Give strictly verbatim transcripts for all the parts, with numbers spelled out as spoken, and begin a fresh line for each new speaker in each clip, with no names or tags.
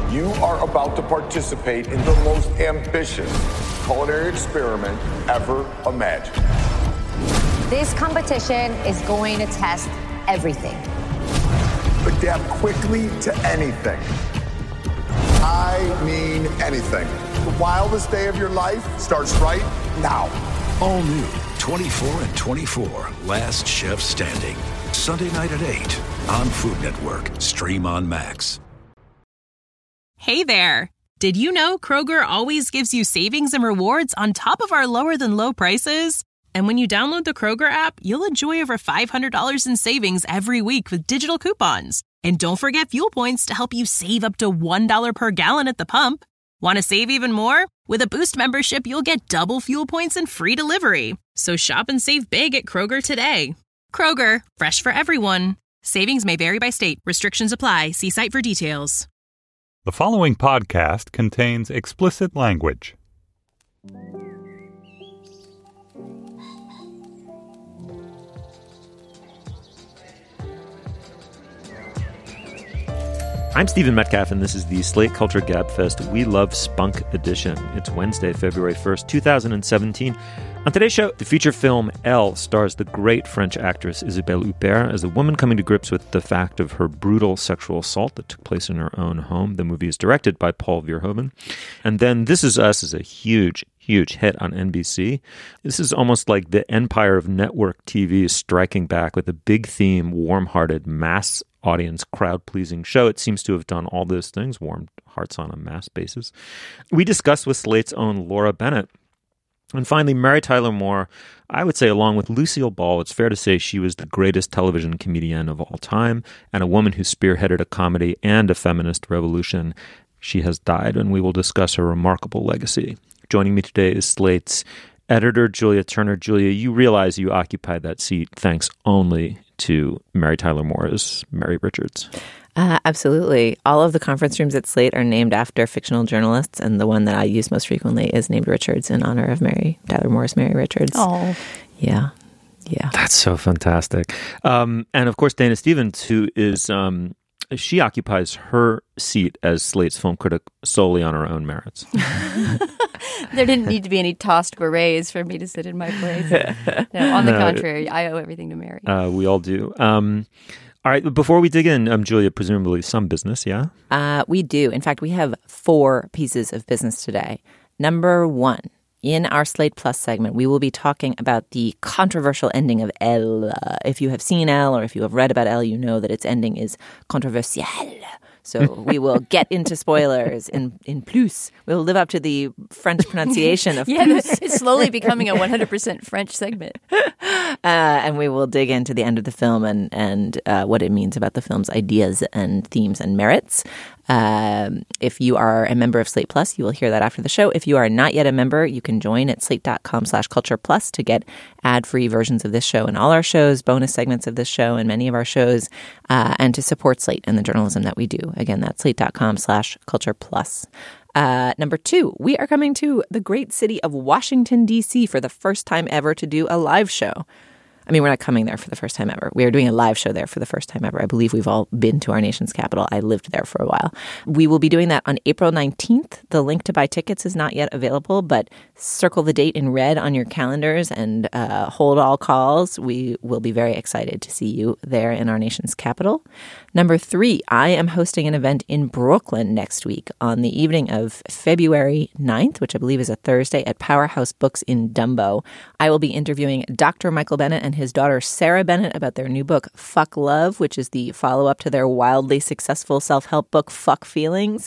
You are about to participate in the most ambitious culinary experiment ever imagined.
This competition is going to test everything.
Adapt quickly to anything. I mean anything. The wildest day of your life starts right now.
All new, twenty-four and twenty-four, Last Chef Standing. Sunday night at eight on Food Network. Stream on Max.
Hey there. Did you know Kroger always gives you savings and rewards on top of our lower-than-low prices? And when you download the Kroger app, you'll enjoy over five hundred dollars in savings every week with digital coupons. And don't forget fuel points to help you save up to one dollar per gallon at the pump. Want to save even more? With a Boost membership, you'll get double fuel points and free delivery. So shop and save big at Kroger today. Kroger, fresh for everyone. Savings may vary by state. Restrictions apply. See site for details.
The following podcast contains explicit language.
I'm Stephen Metcalf, and this is the Slate Culture Gabfest We Love Spunk edition. It's Wednesday, February first, twenty seventeen. On today's show, the feature film Elle stars the great French actress Isabelle Huppert as a woman coming to grips with the fact of her brutal sexual assault that took place in her own home. The movie is directed by Paul Verhoeven. And then This Is Us is a huge, huge hit on N B C. This is almost like the empire of network T V is striking back with a big theme, warm-hearted, mass audience, crowd-pleasing show. It seems to have done all those things, warmed hearts on a mass basis. We discussed with Slate's own Laura Bennett. And finally, Mary Tyler Moore, I would say along with Lucille Ball, it's fair to say she was the greatest television comedian of all time and a woman who spearheaded a comedy and a feminist revolution. She has died, and we will discuss her remarkable legacy. Joining me today is Slate's editor, Julia Turner. Julia, you realize you occupied that seat thanks only to Mary Tyler Moore's Mary Richards.
Uh, absolutely. All of the conference rooms at Slate are named after fictional journalists, and the one that I use most frequently is named Richards in honor of Mary Tyler Moore's Mary Richards.
Oh,
yeah, yeah.
That's so fantastic. Um, and of course, Dana Stevens, who is um, she occupies her seat as Slate's film critic solely on her own merits.
There didn't need to be any tossed berets for me to sit in my place. No, on the no, contrary, I owe everything to Mary.
Uh, we all do. Um, All right, before we dig in, um, Julia, presumably some business, yeah?
Uh, we do. In fact, we have four pieces of business today. Number one, in our Slate Plus segment, we will be talking about the controversial ending of Elle. Uh, if you have seen Elle or if you have read about Elle, you know that its ending is controversial. So we will get into spoilers in, in plus. We'll live up to the French pronunciation of
yeah,
plus.
It's slowly becoming a one hundred percent French segment.
Uh, and we will dig into the end of the film and, and uh, what it means about the film's ideas and themes and merits. Um, if you are a member of Slate Plus, you will hear that after the show. If you are not yet a member, you can join at slate.com slash culture plus to get ad-free versions of this show and all our shows, bonus segments of this show and many of our shows, uh, and to support Slate and the journalism that we do. Again, that's slate.com slash culture plus. Uh, number two, we are coming to the great city of Washington, D C for the first time ever to do a live show. I mean, we're not coming there for the first time ever. We are doing a live show there for the first time ever. I believe we've all been to our nation's capital. I lived there for a while. We will be doing that on April nineteenth. The link to buy tickets is not yet available, but circle the date in red on your calendars and uh, hold all calls. We will be very excited to see you there in our nation's capital. Number three, I am hosting an event in Brooklyn next week on the evening of February ninth, which I believe is a Thursday, at Powerhouse Books in Dumbo. I will be interviewing Doctor Michael Bennett and his daughter Sarah Bennett about their new book, Fuck Love, which is the follow-up to their wildly successful self-help book, Fuck Feelings,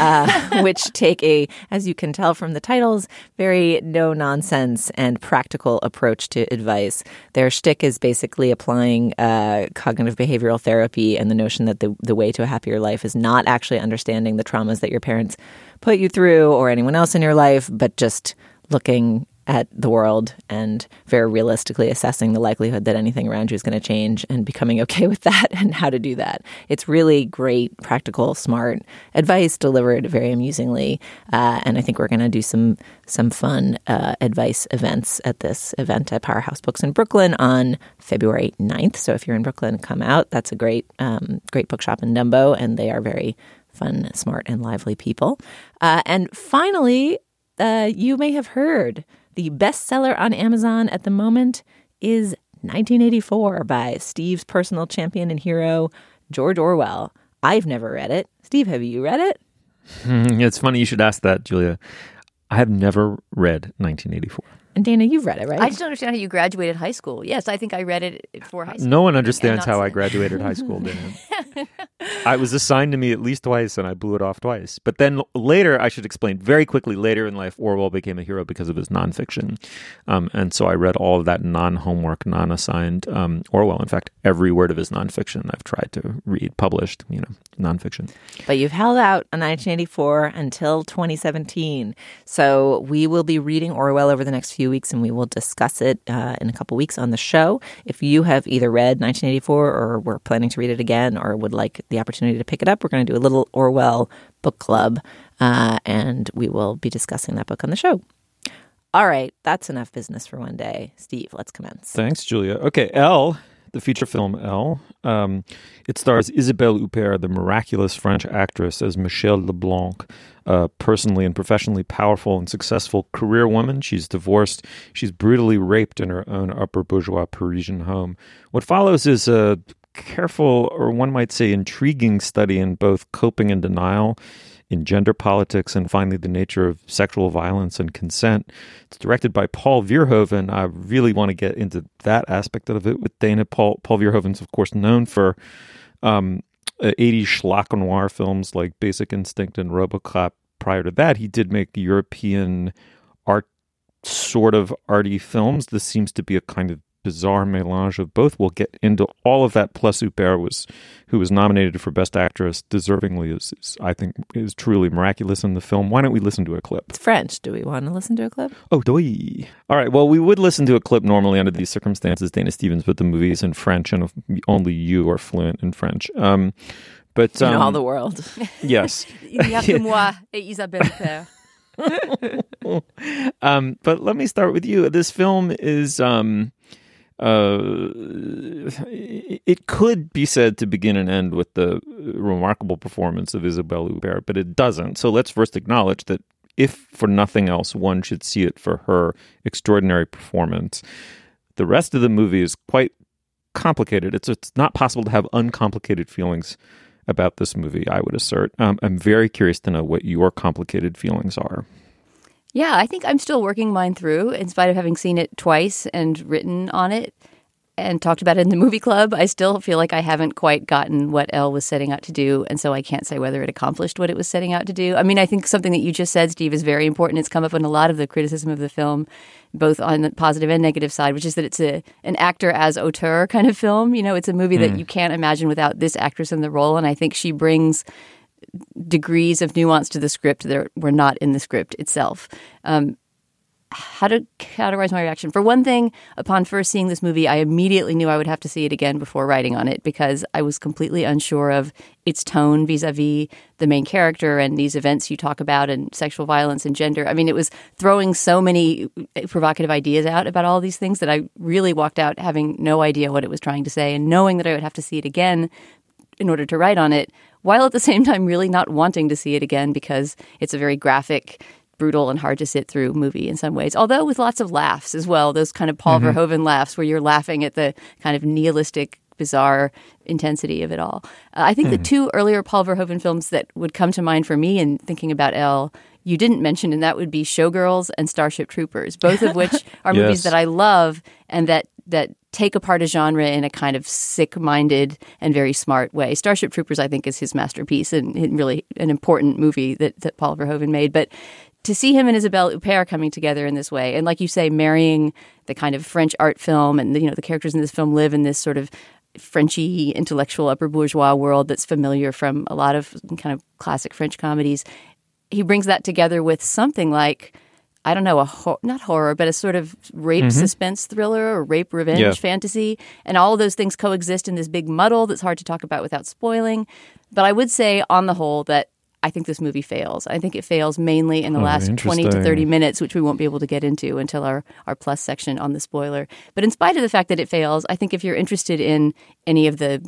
uh, which take a, as you can tell from the titles, very no-nonsense and practical approach to advice. Their shtick is basically applying uh, cognitive behavioral therapy and the notion that the, the way to a happier life is not actually understanding the traumas that your parents put you through or anyone else in your life, but just looking at the world and very realistically assessing the likelihood that anything around you is going to change and becoming okay with that and how to do that. It's really great, practical, smart advice delivered very amusingly. Uh, and I think we're going to do some some fun uh, advice events at this event at Powerhouse Books in Brooklyn on February ninth. So if you're in Brooklyn, come out. That's a great, um, great bookshop in Dumbo, and they are very fun, smart, and lively people. Uh, and finally, uh, you may have heard the bestseller on Amazon at the moment is nineteen eighty-four by Steve's personal champion and hero, George Orwell. I've never read it. Steve, have you read it?
It's funny you should ask that, Julia. I have never read nineteen eighty-four.
And Dana, you've read it, right?
I just don't understand how you graduated high school. Yes, I think I read it for high school.
No one understands how I graduated high school, Dana. I was assigned to me at least twice, and I blew it off twice. But then later, I should explain very quickly, later in life, Orwell became a hero because of his nonfiction. Um, and so I read all of that non-homework, non-assigned um, Orwell. In fact, every word of his nonfiction I've tried to read, published, you know, nonfiction.
But you've held out on nineteen eighty-four until twenty seventeen. So we will be reading Orwell over the next few weeks, and we will discuss it uh, in a couple weeks on the show. If you have either read nineteen eighty-four or were planning to read it again or would like the opportunity to pick it up, we're going to do a little Orwell book club, uh, and we will be discussing that book on the show. All right, that's enough business for one day. Steve, let's commence.
Thanks, Julia. Okay, Elle, the feature film Elle. Um, it stars Isabelle Huppert, the miraculous French actress, as Michelle Leblanc, a personally and professionally powerful and successful career woman. She's divorced. She's brutally raped in her own upper bourgeois Parisian home. What follows is a careful, or one might say intriguing, study in both coping and denial, in gender politics, and finally the nature of sexual violence and consent. It's directed by Paul Verhoeven. I really want to get into that aspect of it with Dana. Paul, Paul Verhoeven's, of course, known for um, eighties schlock noir films like Basic Instinct and RoboCop. Prior to that, he did make European art, sort of arty films. This seems to be a kind of bizarre melange of both. We'll get into all of that. Plus, Huppert was, who was nominated for Best Actress, deservingly, is, is I think is truly miraculous in the film. Why don't we listen to a clip?
It's French. Do we want to listen to a clip?
Oh, oui. All right. Well, we would listen to a clip normally under these circumstances, Dana Stevens, but the movie is in French, and only you are fluent in French. Um, but um,
in all the world.
Yes.
Il n'y a que moi et Isabelle Huppert.
um, but let me start with you. This film is. Um, Uh, it could be said to begin and end with the remarkable performance of Isabelle Huppert, but it doesn't. So let's first acknowledge that if for nothing else, one should see it for her extraordinary performance. The rest of the movie is quite complicated. It's, it's not possible to have uncomplicated feelings about this movie, I would assert. Um, I'm very curious to know what your complicated feelings are.
Yeah, I think I'm still working mine through, in spite of having seen it twice and written on it and talked about it in the movie club. I still feel like I haven't quite gotten what Elle was setting out to do, and so I can't say whether it accomplished what it was setting out to do. I mean, I think something that you just said, Steve, is very important. It's come up in a lot of the criticism of the film, both on the positive and negative side, which is that it's a an actor as auteur kind of film. You know, it's a movie mm. that you can't imagine without this actress in the role, and I think she brings degrees of nuance to the script that were not in the script itself. Um, how to categorize my reaction? For one thing, upon first seeing this movie, I immediately knew I would have to see it again before writing on it because I was completely unsure of its tone vis-a-vis the main character and these events you talk about and sexual violence and gender. I mean, it was throwing so many provocative ideas out about all these things that I really walked out having no idea what it was trying to say and knowing that I would have to see it again in order to write on it, while at the same time really not wanting to see it again because it's a very graphic, brutal, and hard to sit through movie in some ways. Although with lots of laughs as well, those kind of Paul mm-hmm. Verhoeven laughs where you're laughing at the kind of nihilistic, bizarre intensity of it all. Uh, I think mm. the two earlier Paul Verhoeven films that would come to mind for me in thinking about Elle, you didn't mention, and that would be Showgirls and Starship Troopers, both of which are yes. movies that I love and that that take apart a genre in a kind of sick-minded and very smart way. Starship Troopers, I think, is his masterpiece and really an important movie that, that Paul Verhoeven made. But to see him and Isabelle Huppert coming together in this way, and like you say, marrying the kind of French art film, and you know the characters in this film live in this sort of Frenchy, intellectual, upper bourgeois world that's familiar from a lot of kind of classic French comedies. He brings that together with something like, I don't know, a ho- not horror, but a sort of rape mm-hmm. suspense thriller or rape revenge yeah. fantasy. And all of those things coexist in this big muddle that's hard to talk about without spoiling. But I would say on the whole that I think this movie fails. I think it fails mainly in the oh, last twenty to thirty minutes, which we won't be able to get into until our, our plus section on the spoiler. But in spite of the fact that it fails, I think if you're interested in any of the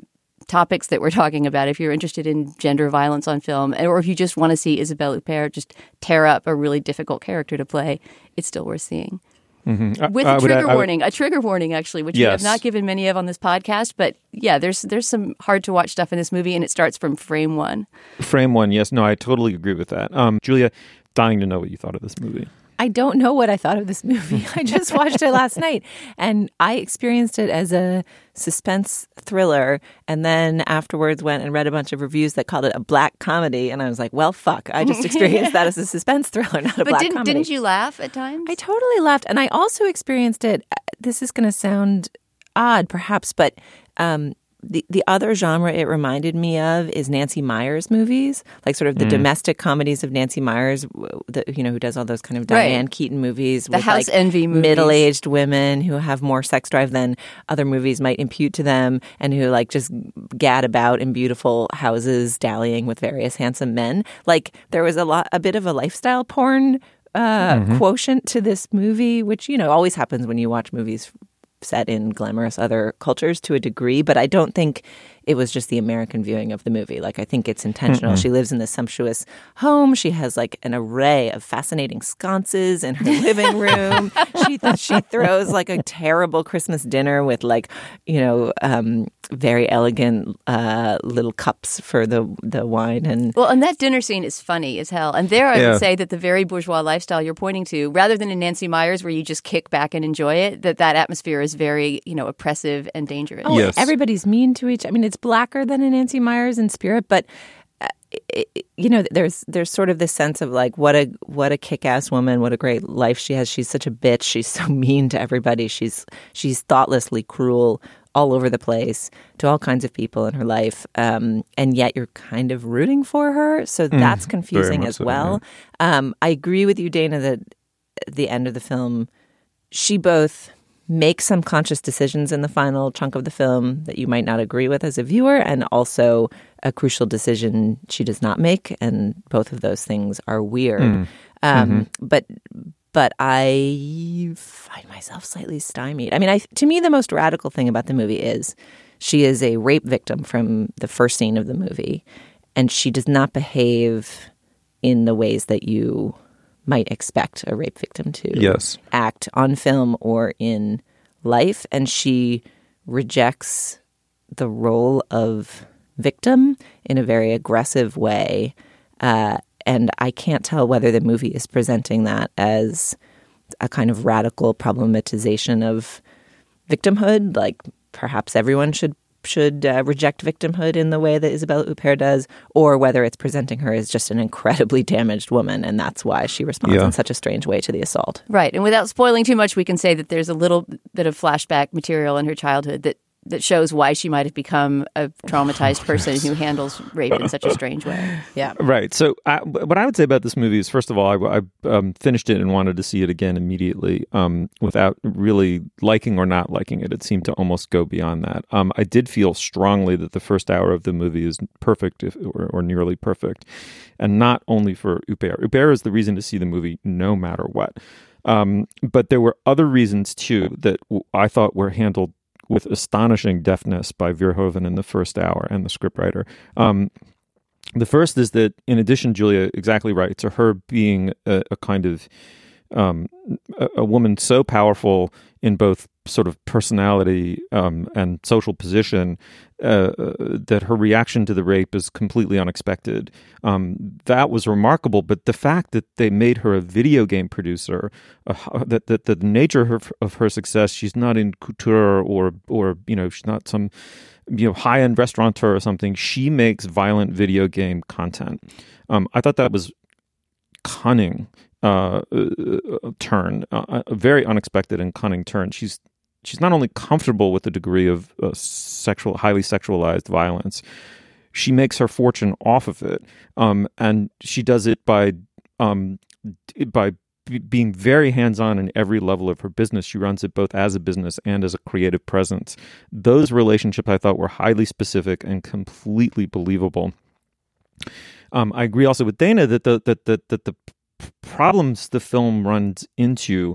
topics that we're talking about, if you're interested in gender violence on film, or if you just want to see Isabelle Huppert just tear up a really difficult character to play, it's still worth seeing.
Mm-hmm.
With
I,
a
I
trigger
would,
warning, would, a trigger warning, actually, which yes. we have not given many of on this podcast. But yeah, there's there's some hard to watch stuff in this movie, and it starts from frame one.
Frame one, yes. No, I totally agree with that. Um, Julia, dying to know what you thought of this movie.
I don't know what I thought of this movie. I just watched it last night, and I experienced it as a suspense thriller, and then afterwards went and read a bunch of reviews that called it a black comedy, and I was like, well, fuck. I just experienced that as a suspense thriller, not a
but
black
didn't,
comedy.
Didn't you laugh at times?
I totally laughed, and I also experienced it. This is going to sound odd, perhaps, but um, the the other genre it reminded me of is Nancy Meyers movies, like sort of the mm. domestic comedies of Nancy Meyers, the, you know, who does all those kind of Diane right. Keaton movies,
the
with
house
like
envy movies,
middle-aged women who have more sex drive than other movies might impute to them, and who like just gad about in beautiful houses, dallying with various handsome men. Like there was a lot, a bit of a lifestyle porn uh, mm-hmm. quotient to this movie, which you know always happens when you watch movies set in glamorous other cultures to a degree, but I don't think it was just the American viewing of the movie. Like, I think it's intentional. Mm-mm. She lives in this sumptuous home. She has like an array of fascinating sconces in her living room. she th- she throws like a terrible Christmas dinner with like, you know, um, very elegant uh, little cups for the the wine. And
well, and that dinner scene is funny as hell. And there I
yeah.
would say that the very bourgeois lifestyle you're pointing to, rather than in Nancy Meyers where you just kick back and enjoy it, that that atmosphere is very, you know, oppressive and dangerous.
Oh,
yes.
Everybody's mean to each. I mean, it's blacker than in Nancy Meyers in spirit, but uh, it, you know, there's there's sort of this sense of like what a what a kick-ass woman, what a great life she has. She's such a bitch. She's so mean to everybody. She's she's thoughtlessly cruel all over the place to all kinds of people in her life, um, and yet you're kind of rooting for her. So mm, that's confusing as well. So, yeah. um, I agree with you, Dana, that at the end of the film, she both make some conscious decisions in the final chunk of the film that you might not agree with as a viewer, and also a crucial decision she does not make, and both of those things are weird. Mm. Um, mm-hmm. But but I find myself slightly stymied. I mean, I, to me, the most radical thing about the movie is she is a rape victim from the first scene of the movie, and she does not behave in the ways that you might expect a rape victim to
yes.
act on film or in life. And she rejects the role of victim in a very aggressive way. Uh, and I can't tell whether the movie is presenting that as a kind of radical problematization of victimhood, like perhaps everyone should should uh, reject victimhood in the way that Isabelle Huppert does, or whether it's presenting her as just an incredibly damaged woman, and that's why she responds yeah. in such a strange way to the assault.
Right. And without spoiling too much, we can say that there's a little bit of flashback material in her childhood that that shows why she might have become a traumatized person who handles rape in such a strange way.
Yeah.
Right. So I, what I would say about this movie is, first of all, I, I um, finished it and wanted to see it again immediately um, without really liking or not liking it. It seemed to almost go beyond that. Um, I did feel strongly that the first hour of the movie is perfect if, or, or nearly perfect. And not only for Huppert. Huppert is the reason to see the movie no matter what. Um, but there were other reasons, too, that I thought were handled with astonishing deftness by Verhoeven in the first hour and the scriptwriter. Um, the first is that, in addition, Julia, exactly right, to her being a, a kind of um, a, a woman so powerful in both sort of personality um, and social position uh, that her reaction to the rape is completely unexpected. Um, that was remarkable, but the fact that they made her a video game producer, uh, that, that the nature of her, of her success, she's not in couture or, or you know, she's not some you know high-end restaurateur or something. She makes violent video game content. Um, I thought that was cunning. Uh, uh, turn, uh, a very unexpected and cunning turn. She's she's not only comfortable with the degree of uh, sexual, highly sexualized violence, she makes her fortune off of it, um, and she does it by um, by b- being very hands-on in every level of her business. She runs it both as a business and as a creative presence. Those relationships, I thought, were highly specific and completely believable. Um, I agree also with Dana that the that that that the problems the film runs into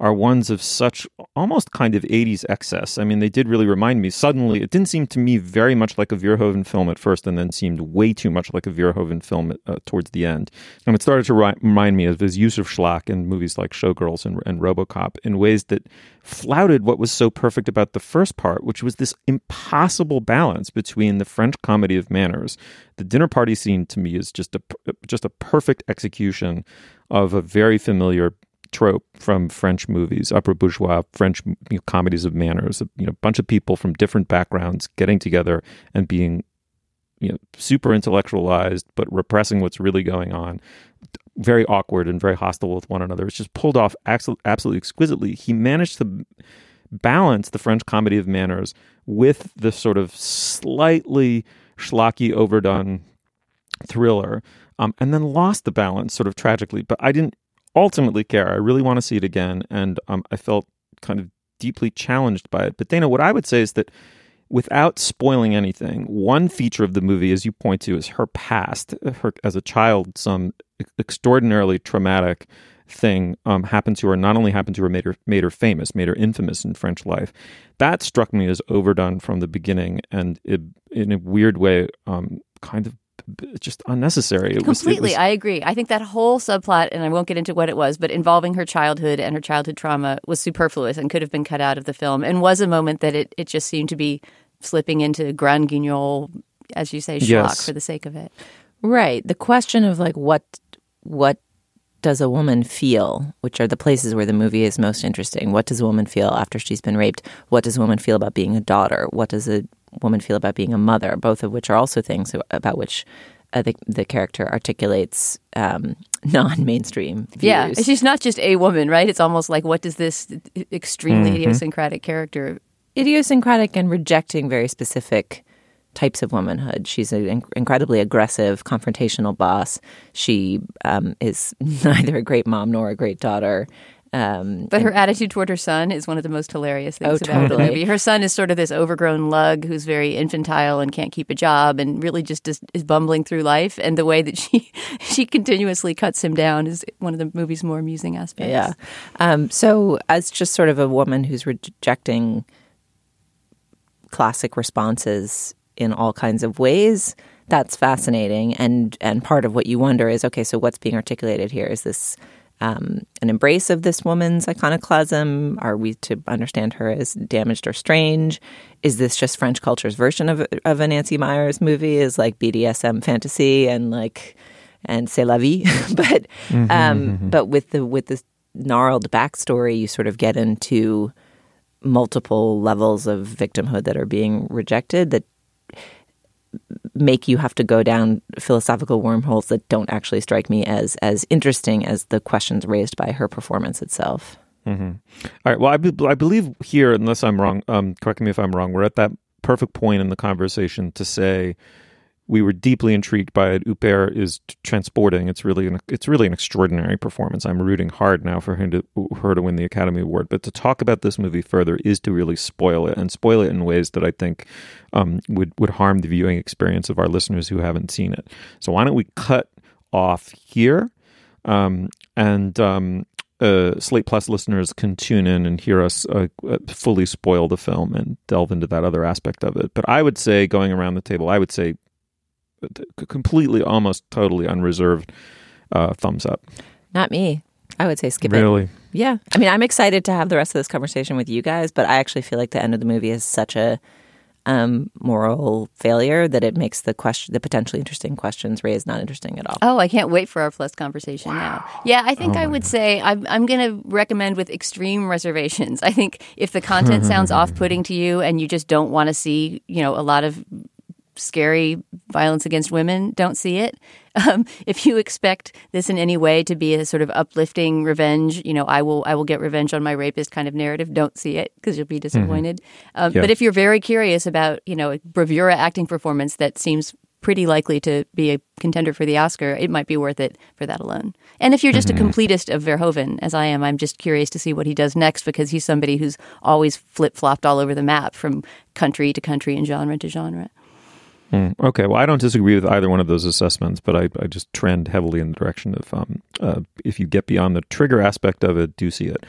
are ones of such almost kind of eighties excess. I mean, they did really remind me. Suddenly, it didn't seem to me very much like a Verhoeven film at first, and then seemed way too much like a Verhoeven film uh, towards the end. And it started to ri- remind me of his use of schlock in movies like Showgirls and, and RoboCop in ways that flouted what was so perfect about the first part, which was this impossible balance between the French comedy of manners. The dinner party scene to me is just a just a perfect execution of a very familiar trope from French movies, upper bourgeois French you know, comedies of manners. You know, a bunch of people from different backgrounds getting together and being, you know, super intellectualized, but repressing what's really going on. Very awkward and very hostile with one another. It's just pulled off absolutely exquisitely. He managed to balance the French comedy of manners with the sort of slightly schlocky, overdone thriller, um, and then lost the balance sort of tragically. But I didn't ultimately care. I really want to see it again, and um, I felt kind of deeply challenged by it. But Dana, what I would say is that without spoiling anything, one feature of the movie, as you point to, is her past. Her as a child, some extraordinarily traumatic thing um, happened to her. Not only happened to her, made her made her famous, made her infamous in French life. That struck me as overdone from the beginning, and it, in a weird way, um, kind of just unnecessary. It
Completely,
was, it was,
I agree. I think that whole subplot, and I won't get into what it was, but involving her childhood and her childhood trauma was superfluous and could have been cut out of the film, and was a moment that it, it just seemed to be slipping into grand guignol, as you say, schlock
yes.
for the sake of it.
Right. The question of like what what does a woman feel, which are the places where the movie is most interesting. What does a woman feel after she's been raped? What does a woman feel about being a daughter? What does a woman feel about being a mother? Both of which are also things about which uh, the, the character articulates um, non-mainstream views.
Yeah, she's not just a woman, right? It's almost like, what does this extremely mm-hmm. idiosyncratic character...
Idiosyncratic and rejecting very specific types of womanhood. She's an incredibly aggressive, confrontational boss. She um, is neither a great mom nor a great daughter. Um,
but her and, attitude toward her son is one of the most hilarious things
oh,
about
totally.
the movie. Her son is sort of this overgrown lug who's very infantile and can't keep a job and really just is, is bumbling through life. And the way that she she continuously cuts him down is one of the movie's more amusing aspects.
Yeah. Um, so as just sort of a woman who's rejecting classic responses in all kinds of ways, that's fascinating. And and part of what you wonder is, okay, so what's being articulated here? Is this um, an embrace of this woman's iconoclasm? Are we to understand her as damaged or strange? Is this just French culture's version of of a Nancy Meyers movie? Is like B D S M fantasy and like and c'est la vie? but
mm-hmm,
um,
mm-hmm.
but with the with this gnarled backstory, you sort of get into multiple levels of victimhood that are being rejected that make you have to go down philosophical wormholes that don't actually strike me as as interesting as the questions raised by her performance itself.
Mm-hmm. All right. Well, I, be- I believe here, unless I'm wrong, um, correct me if I'm wrong, we're at that perfect point in the conversation to say we were deeply intrigued by it. Huppert is t- transporting. It's really an it's really an extraordinary performance. I'm rooting hard now for him to her to win the Academy Award. But to talk about this movie further is to really spoil it and spoil it in ways that I think um, would would harm the viewing experience of our listeners who haven't seen it. So why don't we cut off here um, and. Um, Uh, Slate Plus listeners can tune in and hear us uh, fully spoil the film and delve into that other aspect of it. But I would say, going around the table, I would say completely, almost totally unreserved uh, thumbs up.
Not me. I would say skip
really?
it.
Really?
Yeah. I mean, I'm excited to have the rest of this conversation with you guys, but I actually feel like the end of the movie is such a um, moral failure that it makes the question, the potentially interesting questions raised not interesting at all.
Oh, I can't wait for our Plus conversation wow. now. Yeah, I think
oh
I would God. say I'm, I'm going to recommend with extreme reservations. I think if the content sounds off-putting to you and you just don't want to see, you know, a lot of scary violence against women, don't see it. Um, if you expect this in any way to be a sort of uplifting revenge, you know, I will I will get revenge on my rapist kind of narrative, don't see it because you'll be disappointed. Mm-hmm. Um, yeah. But if you're very curious about, you know, a bravura acting performance that seems pretty likely to be a contender for the Oscar, it might be worth it for that alone. And if you're just mm-hmm. a completist of Verhoeven, as I am, I'm just curious to see what he does next because he's somebody who's always flip-flopped all over the map from country to country and genre to genre.
Mm, okay, well, I don't disagree with either one of those assessments, but I, I just trend heavily in the direction of um, uh, if you get beyond the trigger aspect of it, do see it.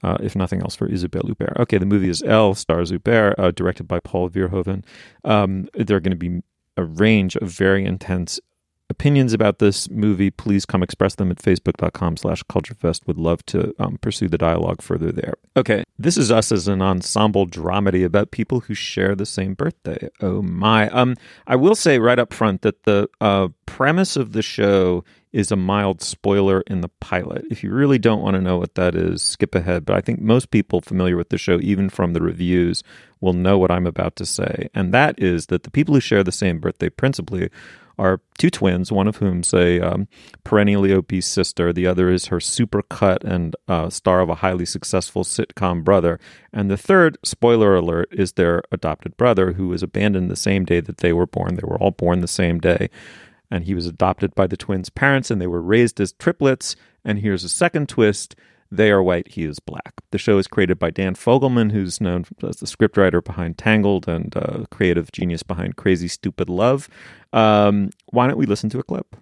uh, if nothing else, for Isabelle Huppert. Okay, the movie is Elle, stars Huppert, uh, directed by Paul Verhoeven. Um, there are going to be a range of very intense opinions about this movie. Please come express them at facebook.com slash culturefest. Would love to um, pursue the dialogue further there. Okay, This Is Us is an ensemble dramedy about people who share the same birthday. Oh my. Um, I will say right up front that the uh, premise of the show is a mild spoiler in the pilot. If you really don't want to know what that is, skip ahead. But I think most people familiar with the show, even from the reviews, will know what I'm about to say. And that is that the people who share the same birthday principally are two twins, one of whom's a um, perennially obese sister. The other is her super cut and uh, star of a highly successful sitcom brother. And the third, spoiler alert, is their adopted brother, who was abandoned the same day that they were born. They were all born the same day. And he was adopted by the twins' parents, and they were raised as triplets. And here's a second twist. They are white, he is black. The show is created by Dan Fogelman, who's known as the scriptwriter behind Tangled and uh, creative genius behind Crazy Stupid Love. Um, why don't we listen to a clip?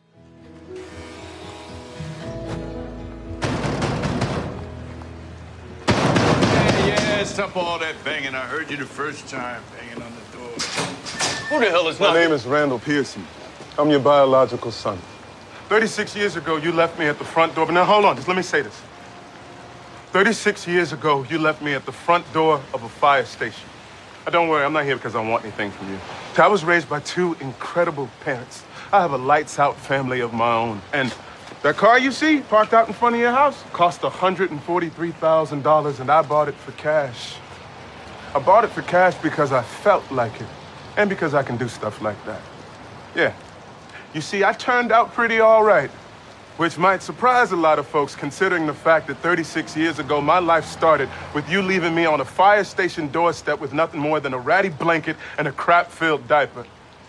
Yeah, yeah, stop all that banging. I heard you the first time banging on the door. Who the hell is
My
not?
name is Randall Pearson. I'm your biological son. thirty-six years ago, you left me at the front door. But now, hold on. Just let me say this. thirty-six years ago, you left me at the front door of a fire station. Now, don't worry. I'm not here because I want anything from you. I was raised by two incredible parents. I have a lights-out family of my own. And that car you see parked out in front of your house cost one hundred forty-three thousand dollars, and I bought it for cash. I bought it for cash because I felt like it, and because I can do stuff like that. Yeah. You see, I turned out pretty all right, which might surprise a lot of folks considering the fact that thirty-six years ago, my life started with you leaving me on a fire station doorstep with nothing more than a ratty blanket and a crap-filled diaper.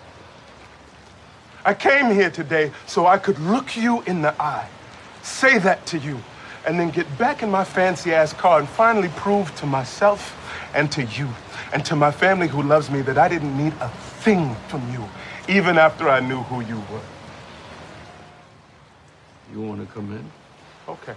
I came here today so I could look you in the eye, say that to you, and then get back in my fancy-ass car and finally prove to myself and to you and to my family who loves me that I didn't need a thing from you, even after I knew who you were.
You want to come in?
Okay.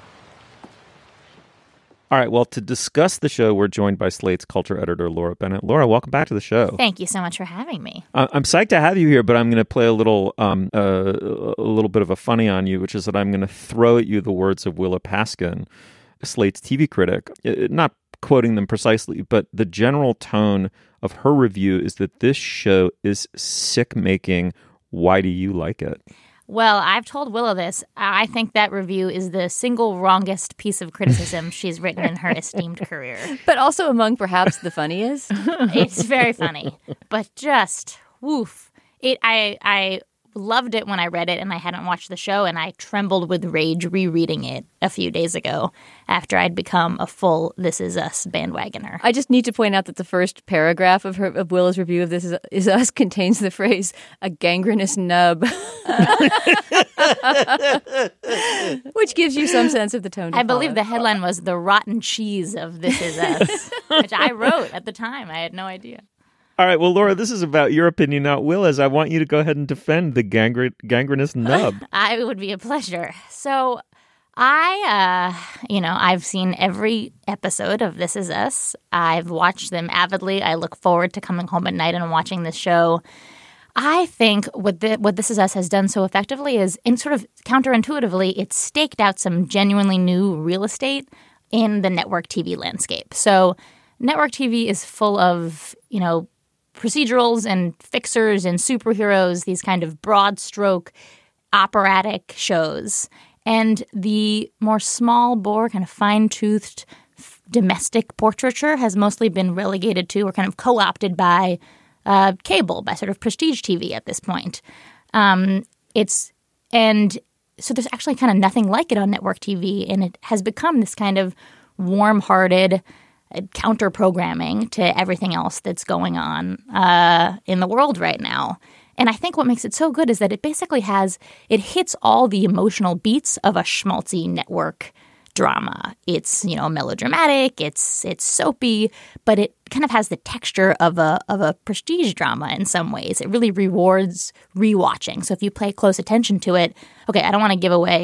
All right, well, to discuss the show, we're joined by Slate's culture editor, Laura Bennett. Laura, welcome back to the show.
Thank you so much for having me.
Uh, I'm psyched to have you here, but I'm going to play a little um, uh, a little bit of a funny on you, which is that I'm going to throw at you the words of Willa Paskin, Slate's T V critic, it, not quoting them precisely, but the general tone of her review is that this show is sick-making. Why do you like it?
Well, I've told Willow this. I think that review is the single wrongest piece of criticism she's written in her esteemed career.
But also among perhaps the funniest.
It's very funny, but just woof. It. I. I loved it when I read it, and I hadn't watched the show, and I trembled with rage rereading it a few days ago after I'd become a full This Is Us bandwagoner.
I just need to point out that the first paragraph of her of Willa's review of This Is, is Us contains the phrase "a gangrenous nub," which gives you some sense of the tone.
I believe the headline was "The Rotten Cheese of This Is Us," which I wrote at the time. I had no idea.
All right, well, Laura, this is about your opinion, not Willa's. I want you to go ahead and defend the gangre- gangrenous nub.
I would be a pleasure. So I, uh, you know, I've seen every episode of This Is Us. I've watched them avidly. I look forward to coming home at night and watching this show. I think what the, what This Is Us has done so effectively is, in sort of counterintuitively, it's staked out some genuinely new real estate in the network T V landscape. So network T V is full of, you know, procedurals and fixers and superheroes, these kind of broad stroke operatic shows. And the more small bore, kind of fine-toothed domestic portraiture has mostly been relegated to or kind of co-opted by uh, cable, by sort of prestige T V at this point. Um, it's and so there's actually kind of nothing like it on network T V, and it has become this kind of warm-hearted counter-programming to everything else that's going on uh, in the world right now. And I think what makes it so good is that it basically has – it hits all the emotional beats of a schmaltzy network drama. It's, you know, melodramatic, it's it's soapy, but it kind of has the texture of a of a prestige drama in some ways. It really rewards rewatching. So if you pay close attention to it – okay, I don't want to give away –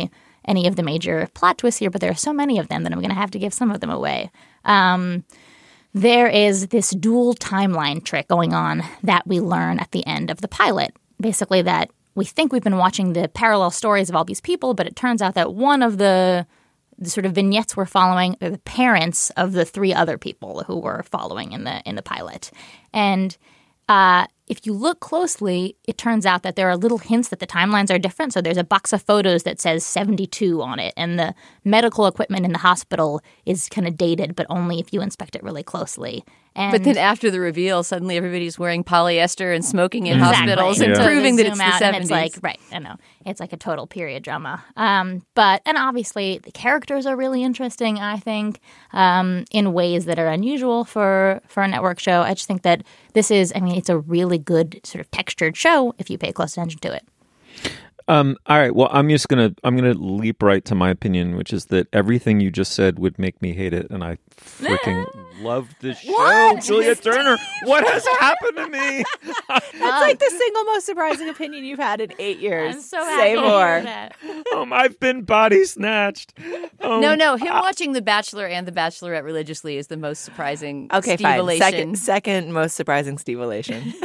any of the major plot twists here, but there are so many of them that I'm going to have to give some of them away. Um, there is this dual timeline trick going on that we learn at the end of the pilot. Basically that we think we've been watching the parallel stories of all these people, but it turns out that one of the, the sort of vignettes we're following are the parents of the three other people who we're following in the in the pilot. And uh, if you look closely, it turns out that there are little hints that the timelines are different. So there's a box of photos that says seventy-two on it, and the medical equipment in the hospital is kind of dated, but only if you inspect it really closely. And
but then after the reveal, suddenly everybody's wearing polyester and smoking in
exactly.
hospitals and
yeah.
proving
so
that it's the
out,
seventies.
And it's like, right, I know. It's like a total period drama. Um, but, and obviously the characters are really interesting, I think, um, in ways that are unusual for, for a network show. I just think that this is, I mean, it's a really good sort of textured show if you pay close attention to it.
Um, all right. Well, I'm just gonna I'm gonna leap right to my opinion, which is that everything you just said would make me hate it, and I freaking love this show,
What?
Julia Turner. What has happened to me?
That's like the single most surprising opinion you've had in eight years.
I'm so
Say
happy to
more.
hear that.
um, I've been body snatched. Um,
no, no, him watching The Bachelor and The Bachelorette religiously is the most surprising.
Okay, fine.
Steve-elation.
Second, second most surprising Steve-elation.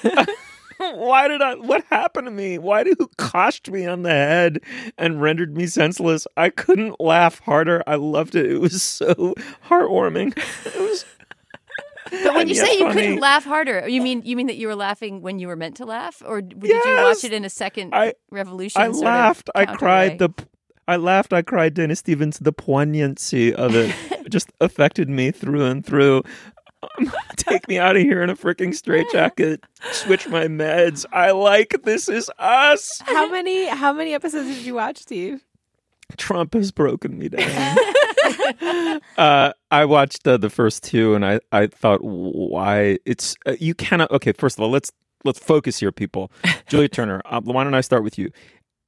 Why did I? What happened to me? Why did who coshed me on the head and rendered me senseless? I couldn't laugh harder. I loved it. It was so heartwarming. It was.
But when you
yeah,
say you
funny.
couldn't laugh harder, you mean you mean that you were laughing when you were meant to laugh, or did
Yes.
you watch it in a second
I,
revolution?
I
sort of
laughed. I
counter
cried.
way?
The I laughed. I cried. Dennis Stevens. The poignancy of it just affected me through and through. Um, take me out of here in a freaking straitjacket. Switch my meds. I like This Is Us.
How many how many episodes did you watch, Steve?
Trump has broken me down. uh, I watched uh, the first two, and I, I thought, why it's uh, you cannot. Okay, first of all, let's let's focus here, people. Julia Turner, uh, why don't I start with you?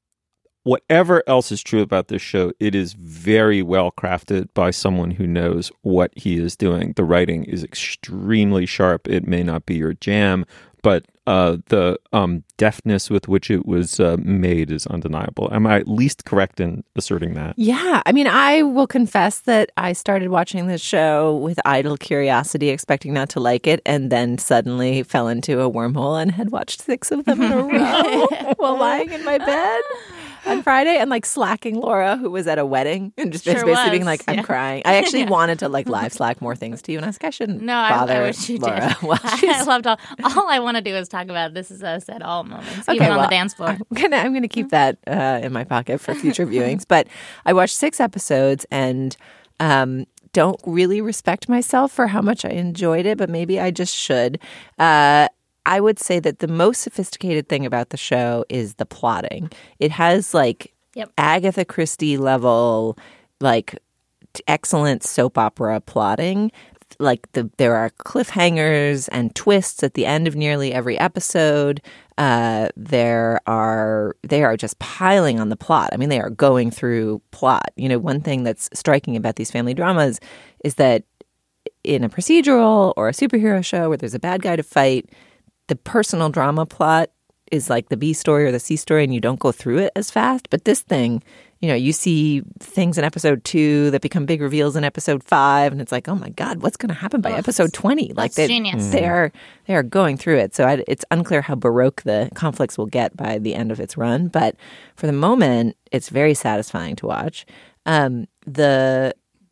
Whatever else is true about this show, it is very well crafted by someone who knows what he is doing. The writing is extremely sharp. It may not be your jam, but uh, the um, deftness with which it was uh, made is undeniable. Am I at least correct in asserting that?
Yeah. I mean, I will confess that I started watching this show with idle curiosity, expecting not to like it, and then suddenly fell into a wormhole and had watched six of them in a row while lying in my bed on Friday, and like slacking Laura, who was at a wedding, and just
Sure
basically
was,
being like, I'm
yeah.
crying. I actually
Yeah.
wanted to like live slack more things to you, and I was like, I shouldn't
No, I,
bother
I wish you
Laura.
did.
while
I
she's-
loved all. All I want to do is talk about This Is Us at all moments,
Okay,
even on
well,
the dance floor.
I'm gonna I'm gonna keep that uh, in my pocket for future viewings. But I watched six episodes and um, don't really respect myself for how much I enjoyed it, but maybe I just should. Uh, I would say that the most sophisticated thing about the show is the plotting. It has like
Yep.
Agatha Christie level, like t- excellent soap opera plotting. Like the there are cliffhangers and twists at the end of nearly every episode. Uh, there are they are just piling on the plot. I mean, they are going through plot. You know, one thing that's striking about these family dramas is that in a procedural or a superhero show where there's a bad guy to fight, the personal drama plot is like the B story or the C story, and you don't go through it as fast. But this thing, you know, you see things in episode two that become big reveals in episode five, and it's like, oh my God, what's going to happen by
Oh,
episode twenty? Like
that's
they,
genius.
they are they are going through it. So I, it's unclear how baroque the conflicts will get by the end of its run. But for the moment, it's very satisfying to watch. Um, the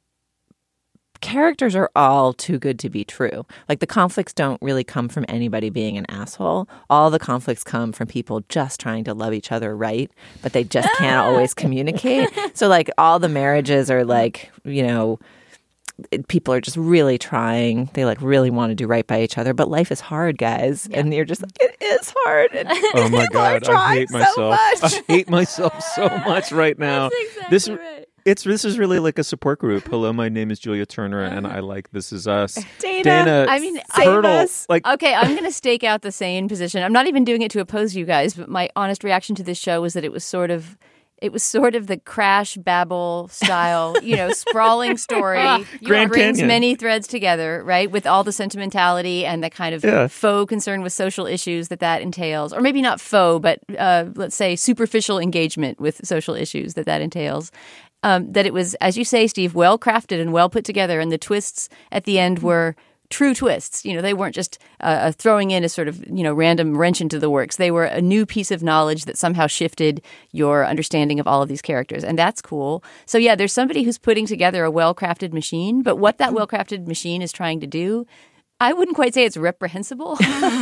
characters are all too good to be true. Like the conflicts don't really come from anybody being an asshole. All the conflicts come from people just trying to love each other right, but they just can't always communicate. So like all the marriages are like, you know, people are just really trying. They like really want to do right by each other, but life is hard, guys. Yeah. And you're just like, it is hard. And
Oh my God, I hate
so
myself.
much.
I hate myself so much right now.
That's exactly
this
right.
It's this is really like a support group. Hello, my name is Julia Turner, and I like This Is Us.
Dana,
Dana
I mean,
Turtle,
us.
like
Okay, I'm going to stake out the sane position. I'm not even doing it to oppose you guys, but my honest reaction to this show was that it was sort of It was sort of the Crash Babble style, you know, sprawling story.
Grand
brings
Canyon.
many threads together, right? With all the sentimentality and the kind of
Yeah.
faux concern with social issues that that entails. Or maybe not faux, but uh, let's say superficial engagement with social issues that that entails. Um, that it was, as you say, Steve, well crafted and well put together. And the twists at the end were true twists. You know, they weren't just uh, throwing in a sort of, you know, random wrench into the works. They were a new piece of knowledge that somehow shifted your understanding of all of these characters. And that's cool. So, yeah, there's somebody who's putting together a well-crafted machine. But what that well-crafted machine is trying to do, I wouldn't quite say it's reprehensible,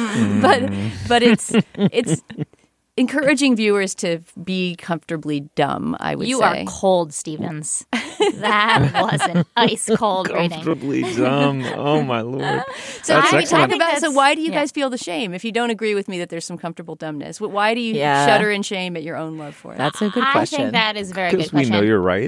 but but it's it's encouraging viewers to be comfortably dumb, I would
you
say.
are cold, Stevens. That was an ice cold reading.
Comfortably dumb. Oh, my Lord.
So
That's
I
excellent.
talk about. So why do you
yeah.
guys feel the shame if you don't agree with me that there's some comfortable dumbness? Wh- Why do you
Yeah.
shudder in shame at your own love for it?
That's a good
I
question.
think that is a very good
Because we
question.
know you're right.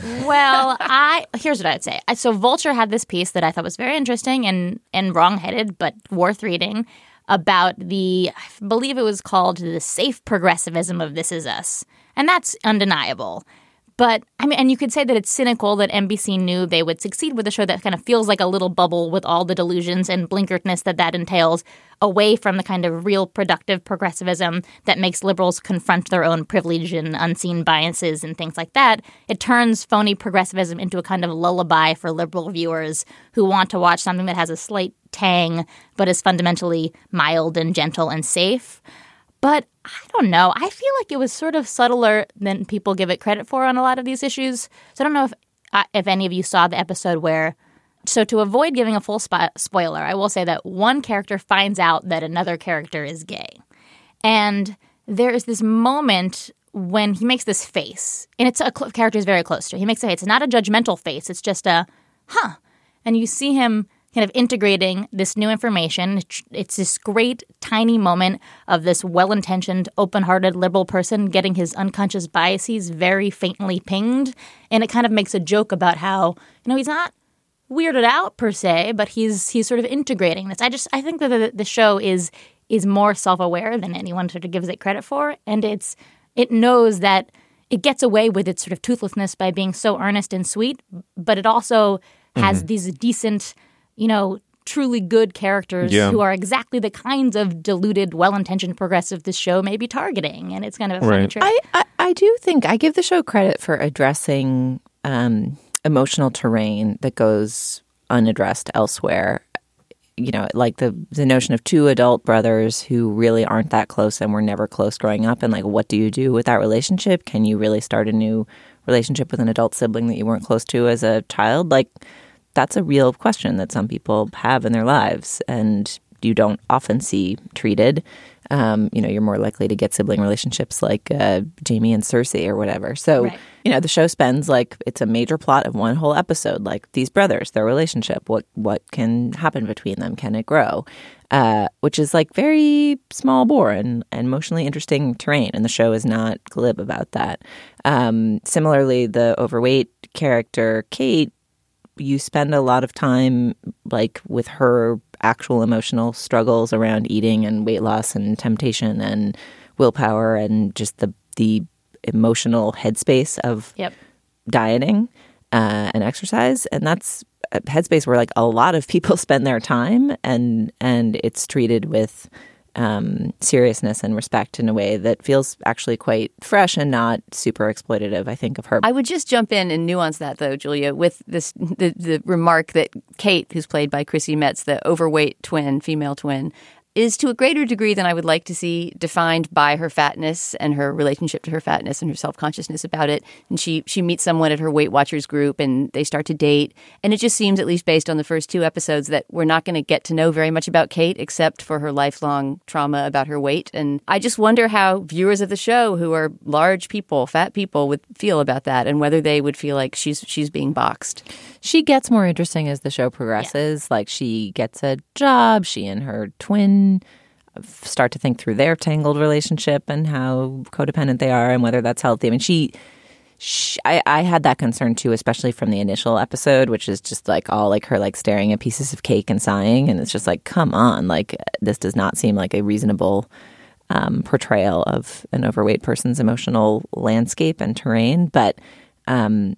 Well, I here's what I'd say. So Vulture had this piece that I thought was very interesting and and wrongheaded, but worth reading, about the, I believe it was called the safe progressivism of This Is Us. And that's undeniable. But, I mean, and you could say that it's cynical that N B C knew they would succeed with a show that kind of feels like a little bubble with all the delusions and blinkeredness that that entails, away from the kind of real productive progressivism that makes liberals confront their own privilege and unseen biases and things like that. It turns phony progressivism into a kind of lullaby for liberal viewers who want to watch something that has a slight tang but is fundamentally mild and gentle and safe. But I don't know. I feel like it was sort of subtler than people give it credit for on a lot of these issues. So I don't know if uh, if any of you saw the episode where So to avoid giving a full spo- spoiler, I will say that one character finds out that another character is gay. And there is this moment when he makes this face, and it's a cl- character is very close to. He makes a face. It's not a judgmental face. It's just a, huh. And you see him kind of integrating this new information. It's this great, tiny moment of this well-intentioned, open-hearted liberal person getting his unconscious biases very faintly pinged. And it kind of makes a joke about how, you know, he's not weirded out per se, but he's he's sort of integrating this. I just I think that the, the show is is more self-aware than anyone sort of gives it credit for, and it's it knows that it gets away with its sort of toothlessness by being so earnest and sweet, but it also has
Mm-hmm.
these decent, you know, truly good characters
Yeah.
who are exactly the kinds of deluded, well-intentioned progressive this show may be targeting, and it's kind of a funny
Right.
trick.
I, I, I do think I give the show credit for addressing um, emotional terrain that goes unaddressed elsewhere. You know, like the the notion of two adult brothers who really aren't that close and were never close growing up, and like, what do you do with that relationship? Can you really start a new relationship with an adult sibling that you weren't close to as a child? Like, that's a real question that some people have in their lives, and you don't often see treated. Um, you know, you're more likely to get sibling relationships like uh, Jamie and Cersei or whatever. So,
Right.
you know, the show spends like it's a major plot of one whole episode, like these brothers, their relationship, what what can happen between them, can it grow? Uh, which is like very small bore and, and emotionally interesting terrain, and the show is not glib about that. Um, similarly, the overweight character Kate, you spend a lot of time like with her actual emotional struggles around eating and weight loss and temptation and willpower and just the the emotional headspace of
Yep.
dieting uh, and exercise, and that's a headspace where like a lot of people spend their time, and and it's treated with um, seriousness and respect in a way that feels actually quite fresh and not super exploitative, I think, of her.
I would just jump in and nuance that, though, Julia, with this the, the remark that Kate, who's played by Chrissy Metz, the overweight twin, female twin, is to a greater degree than I would like to see defined by her fatness and her relationship to her fatness and her self-consciousness about it. And she she meets someone at her Weight Watchers group and they start to date. And it just seems, at least based on the first two episodes, that we're not going to get to know very much about Kate except for her lifelong trauma about her weight. And I just wonder how viewers of the show, who are large people, fat people, would feel about that, and whether they would feel like she's she's being boxed.
She gets more interesting as the show progresses. Like, she gets a job. She and her twin start to think through their tangled relationship and how codependent they are and whether that's healthy. I mean, she, she I, I had that concern too, especially from the initial episode, which is just like all like her like staring at pieces of cake and sighing. And it's just like, come on, like this does not seem like a reasonable um, portrayal of an overweight person's emotional landscape and terrain. But um,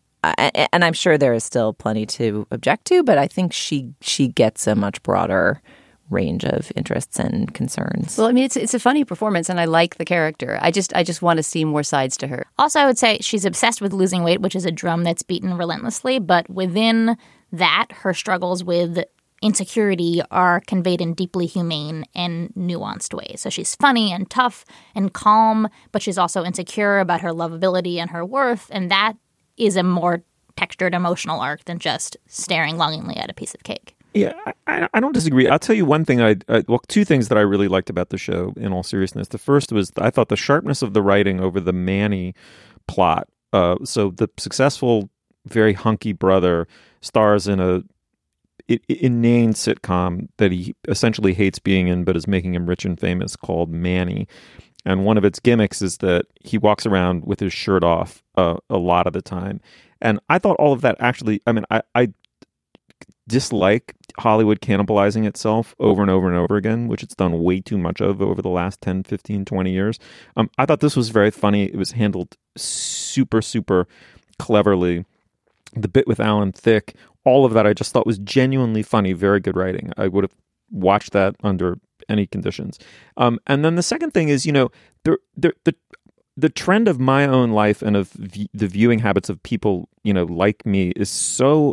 I, and I'm sure there is still plenty to object to, but I think she she gets a much broader range of interests and concerns.
Well, I mean, it's it's a funny performance, and I like the character. I just I just want to see more sides to her.
Also, I would say she's obsessed with losing weight, which is a drum that's beaten relentlessly. But within that, her struggles with insecurity are conveyed in deeply humane and nuanced ways. So she's funny and tough and calm, but she's also insecure about her lovability and her worth, and that is a more textured emotional arc than just staring longingly at a piece of cake.
Yeah, I, I don't disagree. I'll tell you one thing. I, I well, two things that I really liked about the show. In all seriousness, the first was I thought the sharpness of the writing over the Manny plot. Uh, so the successful, very hunky brother stars in a I- inane sitcom that he essentially hates being in, but is making him rich and famous, called Manny. And one of its gimmicks is that he walks around with his shirt off uh, a lot of the time. And I thought all of that actually, I mean, I, I dislike Hollywood cannibalizing itself over and over and over again, which it's done way too much of over the last ten, fifteen, twenty years. Um, I thought this was very funny. It was handled super, super cleverly. The bit with Alan Thicke, all of that I just thought was genuinely funny, very good writing. I would have watched that under any conditions. Um, and then the second thing is, you know, the, the, the, the trend of my own life and of v- the viewing habits of people, you know, like me is so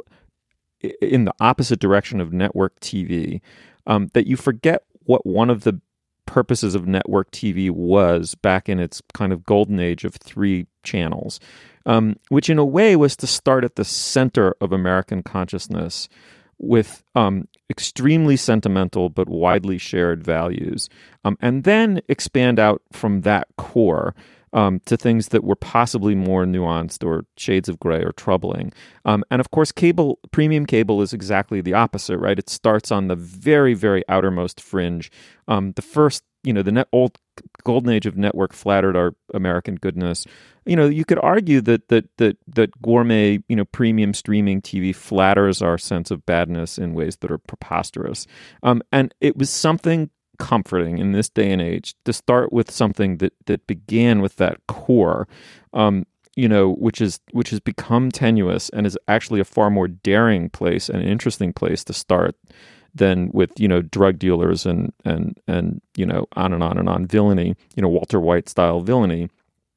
in the opposite direction of network T V um, that you forget what one of the purposes of network T V was back in its kind of golden age of three channels, um, which in a way was to start at the center of American consciousness with um, extremely sentimental but widely shared values, um, and then expand out from that core um, to things that were possibly more nuanced or shades of gray or troubling. Um, and of course, cable, premium cable is exactly the opposite, right? It starts on the very, very outermost fringe. Um, the first, you know, the net, old golden age of network flattered our American goodness. You know, you could argue that that that that gourmet, you know, premium streaming T V flatters our sense of badness in ways that are preposterous. Um, and it was something comforting in this day and age to start with something that that began with that core, um, you know, which is which has become tenuous and is actually a far more daring place and interesting place to start than with, you know, drug dealers and and and you know, on and on and on villainy, you know, Walter White style villainy.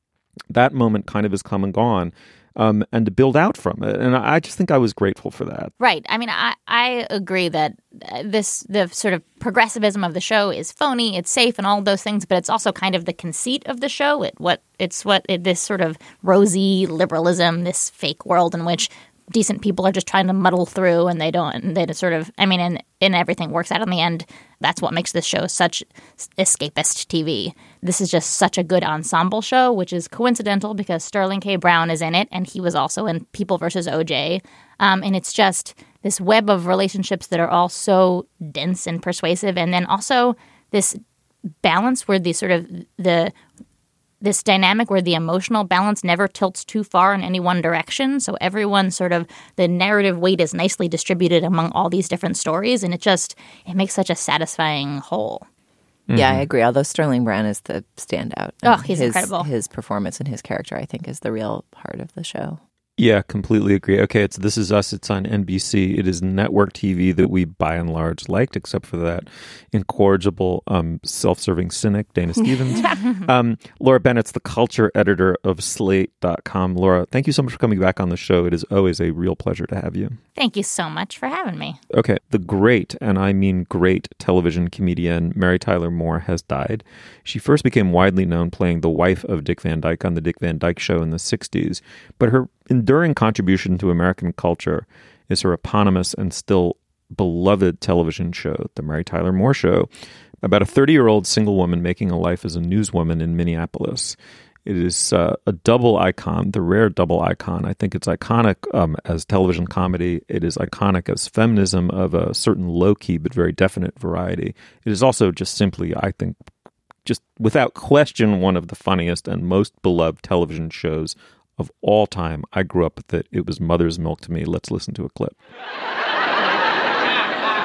That moment kind of has come and gone, um, and to build out from it. And I just think I was grateful for that.
Right. I mean, I, I agree that this the sort of progressivism of the show is phony, it's safe and all those things, but it's also kind of the conceit of the show. It what It's what it, this sort of rosy liberalism, this fake world in which decent people are just trying to muddle through and they don't, and they just sort of, I mean, and, and everything works out in the end. That's what makes this show such escapist T V. This is just such a good ensemble show, which is coincidental because Sterling K. Brown is in it, and he was also in People versus O J. Um, and it's just this web of relationships that are all so dense and persuasive, and then also this balance where the sort of the this dynamic where the emotional balance never tilts too far in any one direction. So everyone sort of, the narrative weight is nicely distributed among all these different stories. And it just, it makes such a satisfying whole.
Mm-hmm. Yeah, I agree. Although Sterling Brown is the standout.
Oh, he's
his,
incredible. His
performance and his character, I think, is the real heart of the show.
Yeah, completely agree. Okay, it's This Is Us. It's on N B C. It is network T V that we, by and large, liked, except for that incorrigible, um, self-serving cynic, Dana Stevens. um, Laura Bennett's the culture editor of Slate dot com. Laura, thank you so much for coming back on the show. It is always a real pleasure to have you.
Thank you so much for having me.
Okay, the great, and I mean great, television comedian Mary Tyler Moore has died. She first became widely known playing the wife of Dick Van Dyke on The Dick Van Dyke Show in the sixties, but her enduring contribution to American culture is her eponymous and still beloved television show, The Mary Tyler Moore Show, about a thirty-year-old single woman making a life as a newswoman in Minneapolis. It is uh, a double icon, the rare double icon. I think it's iconic um, as television comedy. It is iconic as feminism of a certain low-key but very definite variety. It is also just simply, I think, just without question, one of the funniest and most beloved television shows of all time. I grew up with it. It was mother's milk to me. Let's listen to a clip.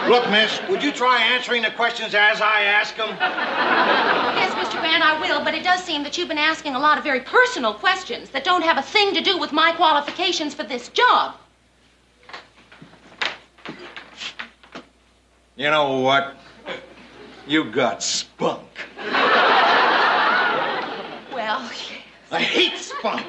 Look, miss, would you try answering the questions as I ask them?
Yes, Mister Grant, I will, but it does seem that you've been asking a lot of very personal questions that don't have a thing to do with my qualifications for this job.
You know what? You got spunk.
Well,
I hate spunk.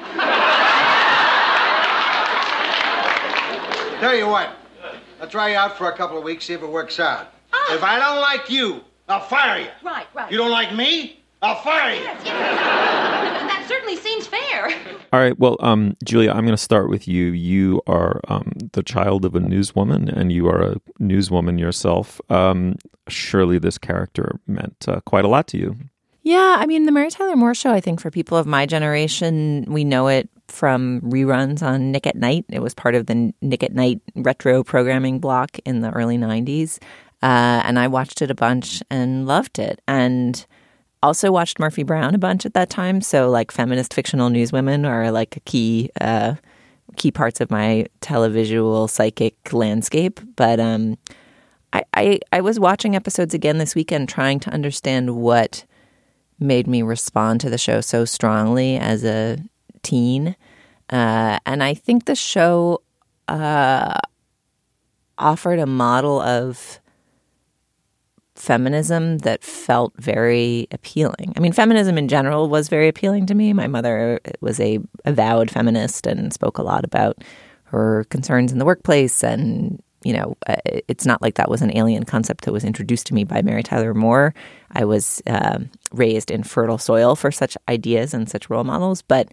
Tell you what, I'll try you out for a couple of weeks, see if it works out.
Oh.
If I don't like you, I'll fire you.
Right, right.
You don't like me? I'll fire you.
Yes, yes. That certainly seems fair.
All right. Well, um, Julia, I'm going to start with you. You are um, the child of a newswoman, and you are a newswoman yourself. Um, surely this character meant uh, quite a lot to you.
Yeah, I mean, the Mary Tyler Moore Show, I think for people of my generation, we know it from reruns on Nick at Night. It was part of the Nick at Night retro programming block in the early nineties. Uh, and I watched it a bunch and loved it. And also watched Murphy Brown a bunch at that time. So like feminist fictional newswomen are like a key uh, key parts of my televisual psychic landscape. But um, I, I, I was watching episodes again this weekend trying to understand what made me respond to the show so strongly as a teen. Uh, and I think the show uh, offered a model of feminism that felt very appealing. I mean, feminism in general was very appealing to me. My mother was a avowed feminist and spoke a lot about her concerns in the workplace. And, you know, it's not like that was an alien concept that was introduced to me by Mary Tyler Moore. I was uh, raised in fertile soil for such ideas and such role models. But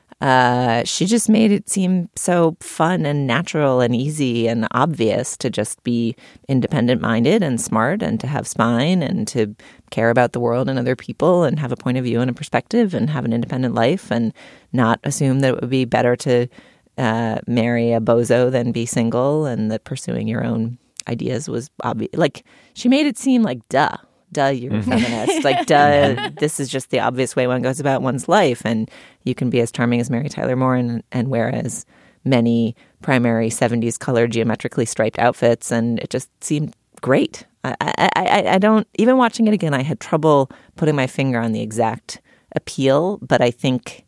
uh, she just made it seem so fun and natural and easy and obvious to just be independent-minded and smart and to have spine and to care about the world and other people and have a point of view and a perspective and have an independent life and not assume that it would be better to uh, marry a bozo than be single and that pursuing your own ideas was obvious. Like, she made it seem like, duh. Duh, you're a feminist. Like, duh, this is just the obvious way one goes about one's life. And you can be as charming as Mary Tyler Moore and, and wear as many primary seventies colored geometrically striped outfits. And it just seemed great. I, I, I, I don't, even watching it again, I had trouble putting my finger on the exact appeal. But I think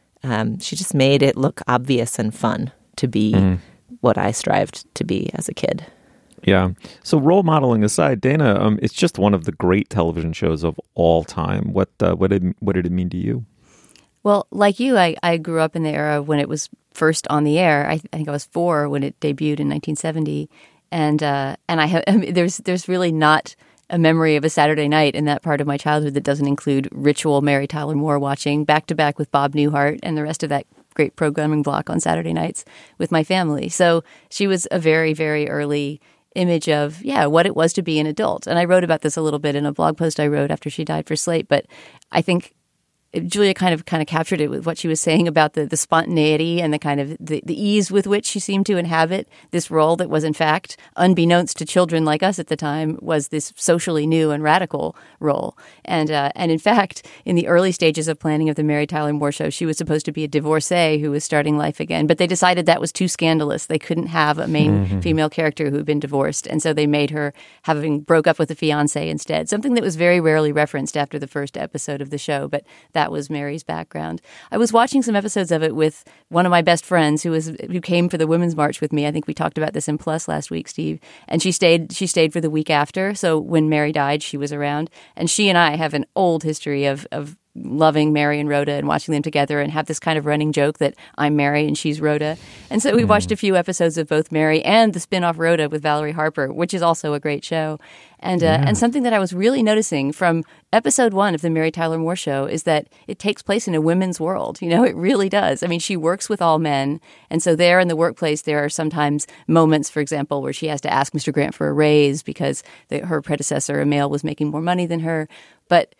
um, she just made it look obvious and fun to be mm. what I strived to be as a kid.
Yeah. So role modeling aside, Dana, um, it's just one of the great television shows of all time. What uh, what did what did it mean to you?
Well, like you, I, I grew up in the era when it was first on the air. I, I think I was four when it debuted in nineteen seventy, and uh, and I have I mean, there's there's really not a memory of a Saturday night in that part of my childhood that doesn't include ritual Mary Tyler Moore watching back to back with Bob Newhart and the rest of that great programming block on Saturday nights with my family. So she was a very very early image of, yeah, what it was to be an adult. And I wrote about this a little bit in a blog post I wrote after she died for Slate. But I think Julia kind of kind of captured it with what she was saying about the, the spontaneity and the kind of the, the ease with which she seemed to inhabit this role that was, in fact, unbeknownst to children like us at the time, was this socially new and radical role. And uh, and in fact, in the early stages of planning of the Mary Tyler Moore Show, she was supposed to be a divorcee who was starting life again. But they decided that was too scandalous. They couldn't have a main mm-hmm. female character who had been divorced. And so they made her, having broke up with a fiancé instead, something that was very rarely referenced after the first episode of the show. But that was Mary's background. I was watching some episodes of it with one of my best friends who was who came for the Women's March with me. I think we talked about this in Plus last week, Steve. And she stayed she stayed for the week after. So when Mary died, she was around. And she and I have an old history of of loving Mary and Rhoda and watching them together and have this kind of running joke that I'm Mary and she's Rhoda. And so we mm. watched a few episodes of both Mary and the spin-off Rhoda with Valerie Harper, which is also a great show. And uh, yeah. and something that I was really noticing from episode one of the Mary Tyler Moore Show is that it takes place in a women's world. You know, it really does. I mean, she works with all men. And so there in the workplace, there are sometimes moments, for example, where she has to ask Mister Grant for a raise because the, her predecessor, a male, was making more money than her. But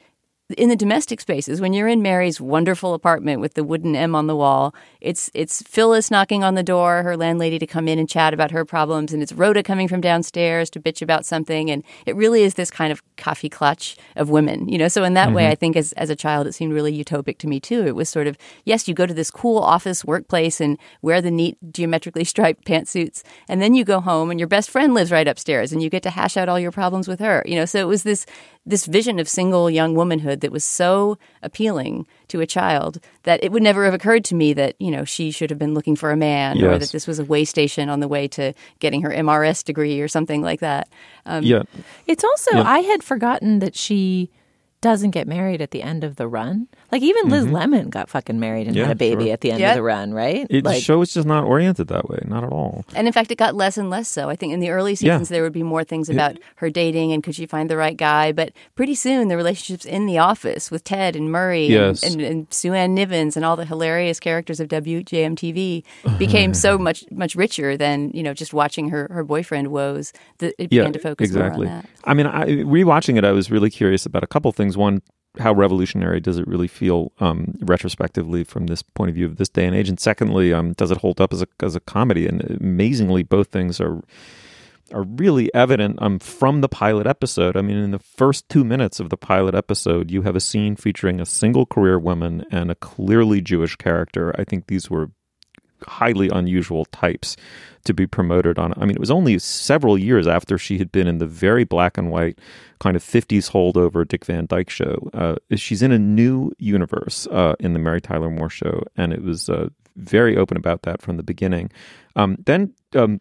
in the domestic spaces, when you're in Mary's wonderful apartment with the wooden M on the wall, it's it's Phyllis knocking on the door, her landlady, to come in and chat about her problems, and it's Rhoda coming from downstairs to bitch about something, and it really is this kind of coffee clutch of women, you know. So in that mm-hmm. way, I think as as a child, it seemed really utopic to me too. It was sort of, yes, you go to this cool office workplace and wear the neat geometrically striped pantsuits, and then you go home and your best friend lives right upstairs, and you get to hash out all your problems with her, you know. So it was this this vision of single young womanhood that was so appealing to a child that it would never have occurred to me that, you know, she should have been looking for a man yes. or that this was a way station on the way to getting her M R S degree or something like that. Um,
yeah.
It's also,
yeah.
I had forgotten that she doesn't get married at the end of the run. Like even Liz
mm-hmm.
Lemon got fucking married and
yeah,
had a baby
sure.
at the end
yeah.
of the run, right?
It,
like,
the show is just not oriented that way, not at all.
And in fact, it got less and less so. I think in the early seasons, yeah. there would be more things about it, her dating and could she find the right guy. But pretty soon, the relationships in the office with Ted and Murray
yes.
and, and, and Sue Ann Nivens and all the hilarious characters of W J M T V became so much much richer than, you know, just watching her, her boyfriend woes. That it
yeah,
began to focus
exactly.
more on that.
I mean, I, rewatching it, I was really curious about a couple things. One, how revolutionary does it really feel um, retrospectively from this point of view of this day and age? And secondly, um, does it hold up as a as a comedy? And amazingly, both things are are really evident um, from the pilot episode. I mean, in the first two minutes of the pilot episode, you have a scene featuring a single career woman and a clearly Jewish character. I think these were highly unusual types to be promoted on. I mean, it was only several years after she had been in the very black and white kind of fifties holdover Dick Van Dyke Show. Uh, she's in a new universe uh, in the Mary Tyler Moore Show, and it was uh, very open about that from the beginning. Um, then, um,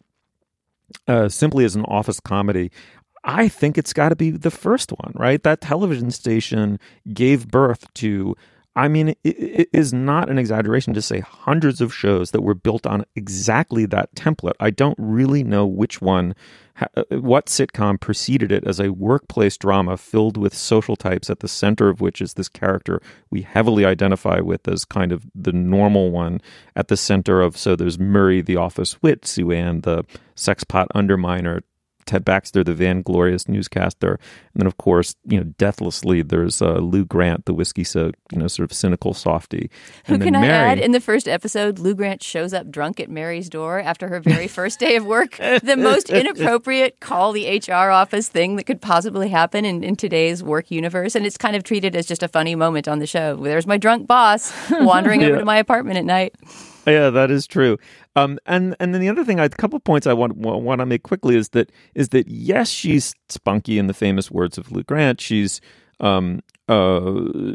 uh, simply as an office comedy, I think it's got to be the first one, right? That television station gave birth to, I mean, it, it is not an exaggeration to say hundreds of shows that were built on exactly that template. I don't really know which one, what sitcom preceded it as a workplace drama filled with social types at the center of which is this character we heavily identify with as kind of the normal one at the center of. So there's Murray, the office wit, Sue Ann, the sexpot underminer, Ted Baxter, the vainglorious newscaster, and then of course, you know, deathlessly there's uh, Lou Grant, the whiskey so you know sort of cynical softy.
Who
and
can
then
I
Mary,
add? In the first episode, Lou Grant shows up drunk at Mary's door after her very first day of work. The most inappropriate call the H R office thing that could possibly happen in, in today's work universe, and it's kind of treated as just a funny moment on the show. There's my drunk boss wandering
yeah.
over to my apartment at night.
Yeah, that is true. Um, and and then the other thing, a couple points I want want to make quickly is that is that yes, she's spunky in the famous words of Lou Grant. She's um, uh,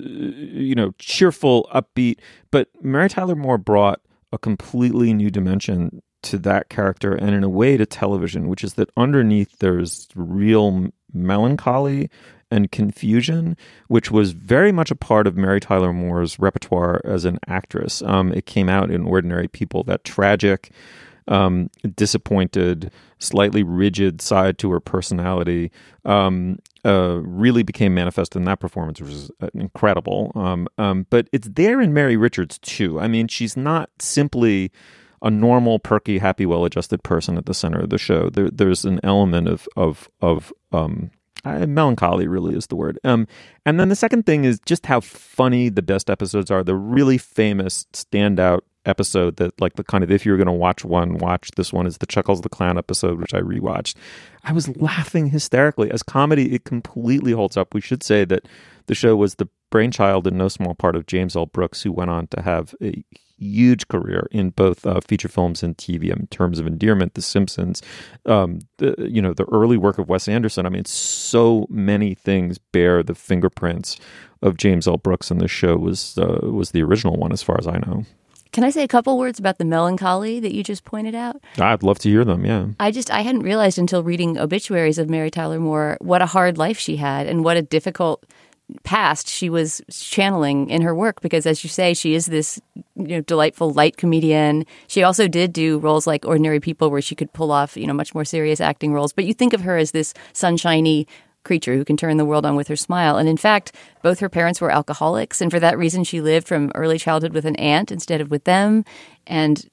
you know, cheerful, upbeat. But Mary Tyler Moore brought a completely new dimension to that character, and in a way to television, which is that underneath there's real melancholy and confusion, which was very much a part of Mary Tyler Moore's repertoire as an actress. Um, it came out in Ordinary People, that tragic, um, disappointed, slightly rigid side to her personality um, uh, really became manifest in that performance, which was incredible. Um, um, but it's there in Mary Richards, too. I mean, she's not simply a normal, perky, happy, well-adjusted person at the center of the show. There, there's an element of, of, of, um, Uh, melancholy really is the word. Um, and then the second thing is just how funny the best episodes are. The really famous standout episode that, like, the kind of, if you're going to watch one, watch this one, is the Chuckles the Clown episode, which I rewatched. I was laughing hysterically. As comedy, it completely holds up. We should say that the show was the brainchild in no small part of James L. Brooks, who went on to have a huge career in both uh, feature films and T V in terms of endearment. The Simpsons, um, the, you know, the early work of Wes Anderson. I mean, so many things bear the fingerprints of James L. Brooks, and the show was uh, was the original one, as far as I know.
Can I say a couple words about the melancholy that you just pointed out?
I'd love to hear them, yeah.
I just, I hadn't realized until reading obituaries of Mary Tyler Moore what a hard life she had and what a difficult past she was channeling in her work, because as you say, she is this, you know, delightful light comedian. She also did do roles like Ordinary People where she could pull off, you know, much more serious acting roles. But you think of her as this sunshiny creature who can turn the world on with her smile. And in fact, both her parents were alcoholics, and for that reason she lived from early childhood with an aunt instead of with them. And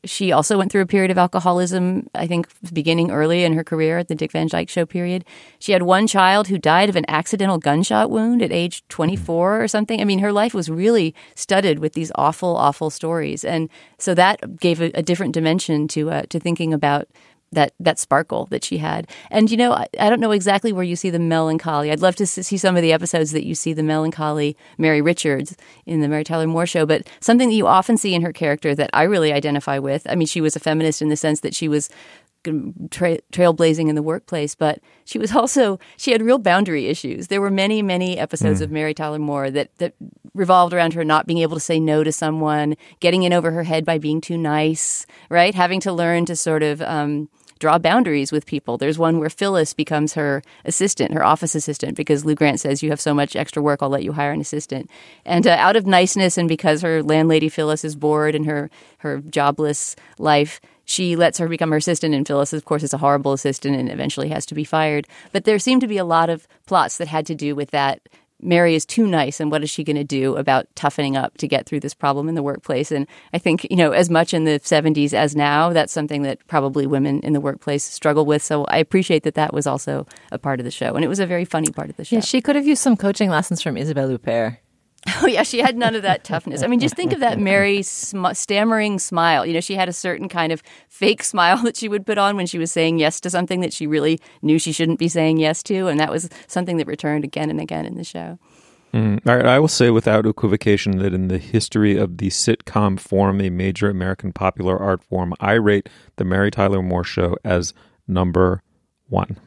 she also went through a period of alcoholism, I think beginning early in her career at the Dick Van Dyke Show period. She had one child who died of an accidental gunshot wound at age twenty-four or something. I mean, her life was really studded with these awful, awful stories. And so that gave a, a different dimension to uh, to thinking about that that sparkle that she had. And, you know, I, I don't know exactly where you see the melancholy. I'd love to see some of the episodes that you see the melancholy Mary Richards in the Mary Tyler Moore Show, but something that you often see in her character that I really identify with. I mean, she was a feminist in the sense that she was tra- trailblazing in the workplace, but she was also, she had real boundary issues. There were many, many episodes mm. of Mary Tyler Moore that, that revolved around her not being able to say no to someone, getting in over her head by being too nice, right? Having to learn to sort of um, draw boundaries with people. There's one where Phyllis becomes her assistant, her office assistant, because Lou Grant says, you have so much extra work, I'll let you hire an assistant. And uh, out of niceness and because her landlady Phyllis is bored in her, her jobless life, she lets her become her assistant, and Phyllis, of course, is a horrible assistant and eventually has to be fired. But there seemed to be a lot of plots that had to do with that. Mary is too nice, and what is she going to do about toughening up to get through this problem in the workplace? And I think, you know, as much in the seventies as now, that's something that probably women in the workplace struggle with. So I appreciate that that was also a part of the show. And it was a very funny part of the show.
Yeah, she could have used some coaching lessons from Isabelle Huppert.
Oh, yeah, she had none of that toughness. I mean, just think of that Mary sm- stammering smile. You know, she had a certain kind of fake smile that she would put on when she was saying yes to something that she really knew she shouldn't be saying yes to. And that was something that returned again and again in the show.
Mm, all right, I will say without equivocation that in the history of the sitcom form, a major American popular art form, I rate the Mary Tyler Moore Show as number one.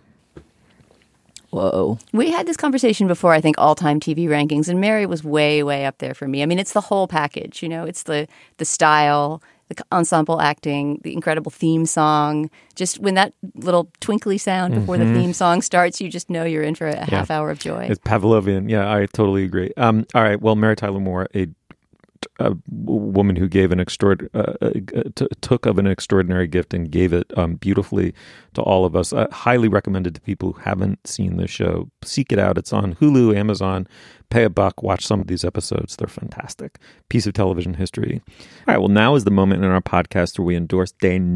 Whoa.
We had this conversation before, I think, all-time T V rankings, and Mary was way, way up there for me. I mean, it's the whole package, you know. It's the the style, the ensemble acting, the incredible theme song. Just when that little twinkly sound before mm-hmm. the theme song starts, you just know you're in for a yeah. half hour of joy.
It's Pavlovian. Yeah, I totally agree. Um, all right, well, Mary Tyler Moore, a a woman who gave an extraord- uh, uh, t- took of an extraordinary gift and gave it um, beautifully to all of us. Uh, highly recommended to people who haven't seen the show. Seek it out. It's on Hulu, Amazon. Pay a buck. Watch some of these episodes. They're fantastic. Piece of television history. All right. Well, now is the moment in our podcast where we endorse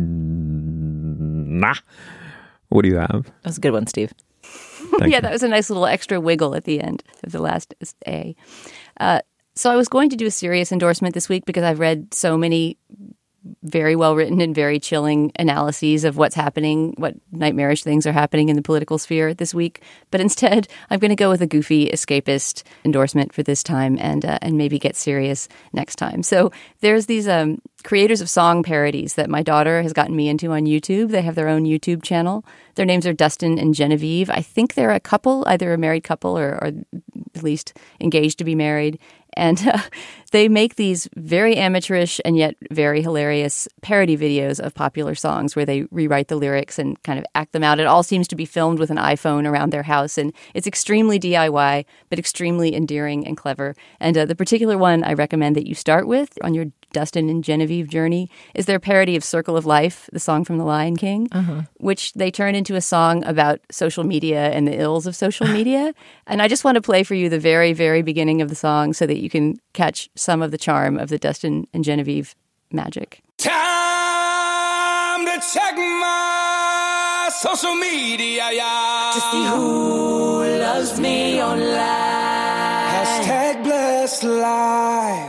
Dana. What do you have?
That was a good one, Steve.
yeah, you. That was a nice little extra wiggle at the end of the last A. Uh, So I was going to do a serious endorsement this week because I've read so many very well-written and very chilling analyses of what's happening, what nightmarish things are happening in the political sphere this week. But instead, I'm going to go with a goofy, escapist endorsement for this time and uh, and maybe get serious next time. So there's these um, creators of song parodies that my daughter has gotten me into on YouTube. They have their own YouTube channel. Their names are Dustin and Genevieve. I think they're a couple, either a married couple or, or at least engaged to be married. And uh, they make these very amateurish and yet very hilarious parody videos of popular songs where they rewrite the lyrics and kind of act them out. It all seems to be filmed with an iPhone around their house. And it's extremely D I Y, but extremely endearing and clever. And uh, the particular one I recommend that you start with on your Dustin and Genevieve journey is their parody of Circle of Life, the song from The Lion King, uh-huh. which they turn into a song about social media and the ills of social media. And I just want to play for you the very, very beginning of the song so that you can catch some of the charm of the Dustin and Genevieve magic.
Time to check my social media, yeah.
To see who loves me online.
Hashtag blessed life.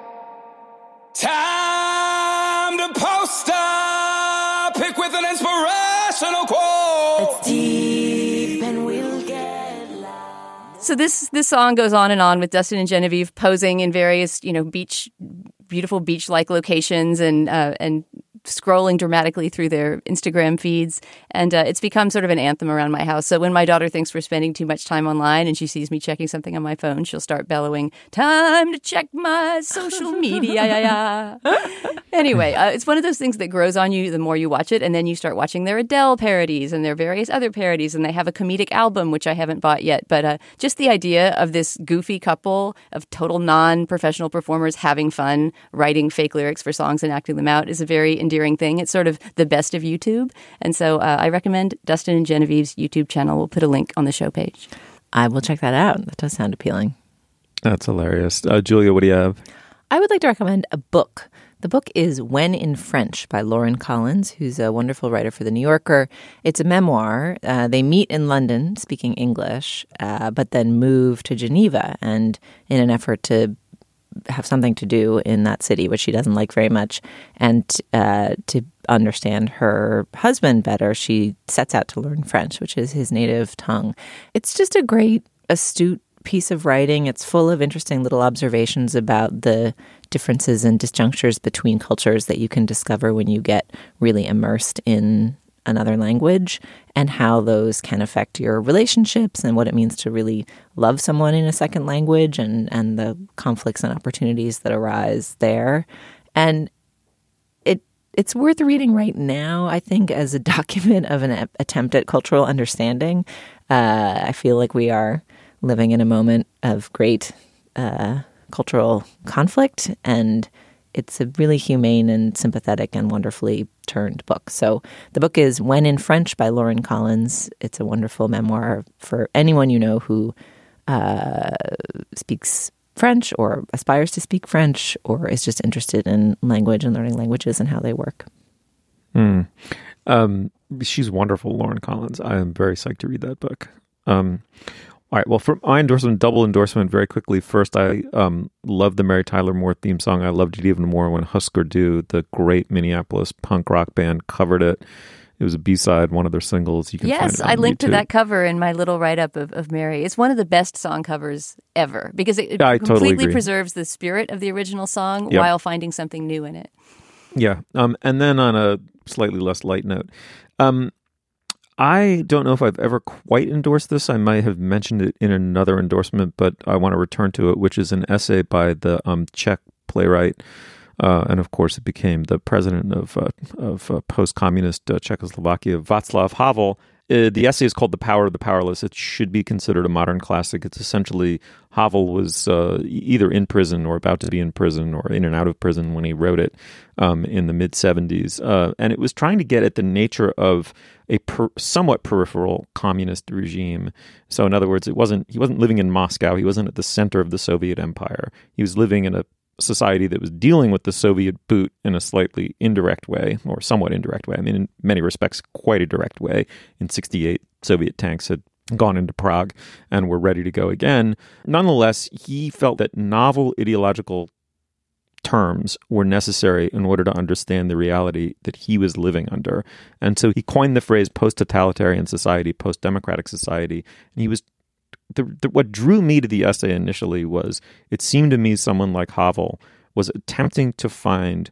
Time to post a pic with an inspirational quote.
It's deep and we'll get lost.
So this this song goes on and on with Dustin and Genevieve posing in various, you know, beach, beautiful beach-like locations and uh, and scrolling dramatically through their Instagram feeds. And uh, it's become sort of an anthem around my house. So when my daughter thinks we're spending too much time online and she sees me checking something on my phone, she'll start bellowing, "Time to check my social media." yeah, yeah. Anyway, uh, it's one of those things that grows on you the more you watch it. And then you start watching their Adele parodies and their various other parodies. And they have a comedic album, which I haven't bought yet. But uh, just the idea of this goofy couple of total non-professional performers having fun, writing fake lyrics for songs and acting them out is a very endearing thing. It's sort of the best of YouTube. And so uh, I recommend Dustin and Genevieve's YouTube channel. We'll put a link on the show page.
I will check that out. That does sound appealing.
That's hilarious. Uh, Julia, what do you have?
I would like to recommend a book The book is When in French by Lauren Collins, who's a wonderful writer for The New Yorker. It's a memoir. Uh, they meet in London speaking English, uh, but then move to Geneva. And in an effort to have something to do in that city, which she doesn't like very much, and uh, to understand her husband better, she sets out to learn French, which is his native tongue. It's just a great, astute piece of writing. It's full of interesting little observations about the differences and disjunctures between cultures that you can discover when you get really immersed in another language, and how those can affect your relationships and what it means to really love someone in a second language, and, and the conflicts and opportunities that arise there. And it it's worth reading right now, I think, as a document of an attempt at cultural understanding. Uh, I feel like we are living in a moment of great uh, cultural conflict, and it's a really humane and sympathetic and wonderfully turned book. So the book is When in French by Lauren Collins. It's a wonderful memoir for anyone you know who uh, speaks French or aspires to speak French or is just interested in language and learning languages and how they work.
Mm. Um, she's wonderful, Lauren Collins. I am very psyched to read that book. Um, All right. Well, for my endorsement, double endorsement, very quickly. First, I um, love the Mary Tyler Moore theme song. I loved it even more when Husker Du, the great Minneapolis punk rock band, covered it. It was a B-side, one of their singles. You can
yes,
find it on
I linked
YouTube.
to that cover in my little write-up of, of Mary. It's one of the best song covers ever because it, it
yeah,
completely
totally
preserves the spirit of the original song
yep.
while finding something new in it.
Yeah. Um, and then on a slightly less light note, um, I don't know if I've ever quite endorsed this. I might have mentioned it in another endorsement, but I want to return to it, which is an essay by the um, Czech playwright. Uh, and of course, it became the president of uh, of uh, post-communist uh, Czechoslovakia, Václav Havel. Uh, the essay is called The Power of the Powerless. It should be considered a modern classic. It's essentially Havel was uh, either in prison or about to be in prison or in and out of prison when he wrote it um, in the mid-seventies. Uh, and it was trying to get at the nature of a per- somewhat peripheral communist regime. So in other words, it wasn't he wasn't living in Moscow. He wasn't at the center of the Soviet empire. He was living in a society that was dealing with the Soviet boot in a slightly indirect way, or somewhat indirect way. I mean, in many respects, quite a direct way. In sixty-eight, Soviet tanks had gone into Prague and were ready to go again. Nonetheless, he felt that novel ideological terms were necessary in order to understand the reality that he was living under. And so he coined the phrase post-totalitarian society, post-democratic society. And he was The, the, what drew me to the essay initially was it seemed to me someone like Havel was attempting to find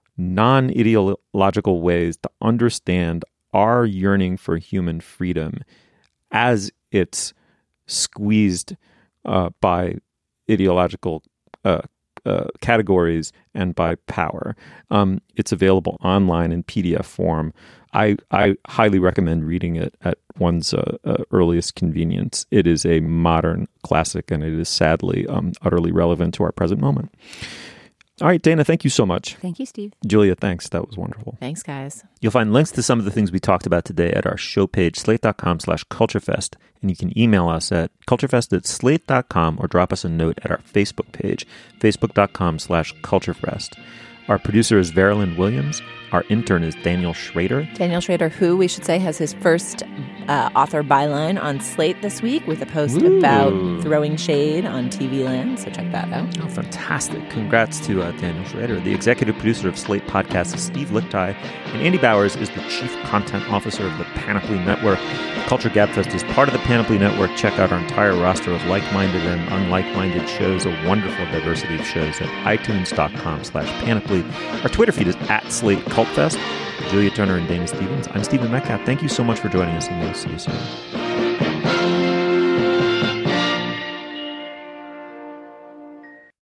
non-ideological ways to understand our yearning for human freedom as it's squeezed uh, by ideological uh, uh, categories and by power. Um, it's available online in P D F form. I, I highly recommend reading it at one's uh, uh, earliest convenience. It is a modern classic, and it is sadly um, utterly relevant to our present moment. All right, Dana, thank you so much.
Thank you, Steve.
Julia, thanks. That was wonderful.
Thanks, guys.
You'll find links to some of the things we talked about today at our show page, slate.com slash culturefest. And you can email us at culturefest at slate dot com or drop us a note at our Facebook page, facebook.com slash culturefest. Our producer is Verilyn Williams. Our intern is Daniel Schrader.
Daniel Schrader, who we should say has his first uh, author byline on Slate this week with a post
Ooh.
about throwing shade on T V Land. So check that out.
Oh, fantastic. Congrats to uh, Daniel Schrader. The executive producer of Slate Podcasts is Steve Lichtai, and Andy Bowers is the chief content officer of the Panoply Network. Culture Gabfest is part of the Panoply Network. Check out our entire roster of like-minded and unlike-minded shows, a wonderful diversity of shows at itunes.com slash panoply. Our Twitter feed is at Slate Cult Fest. Julia Turner and Dana Stevens. I'm Stephen Metcalf. Thank you so much for joining us, and we'll see you soon.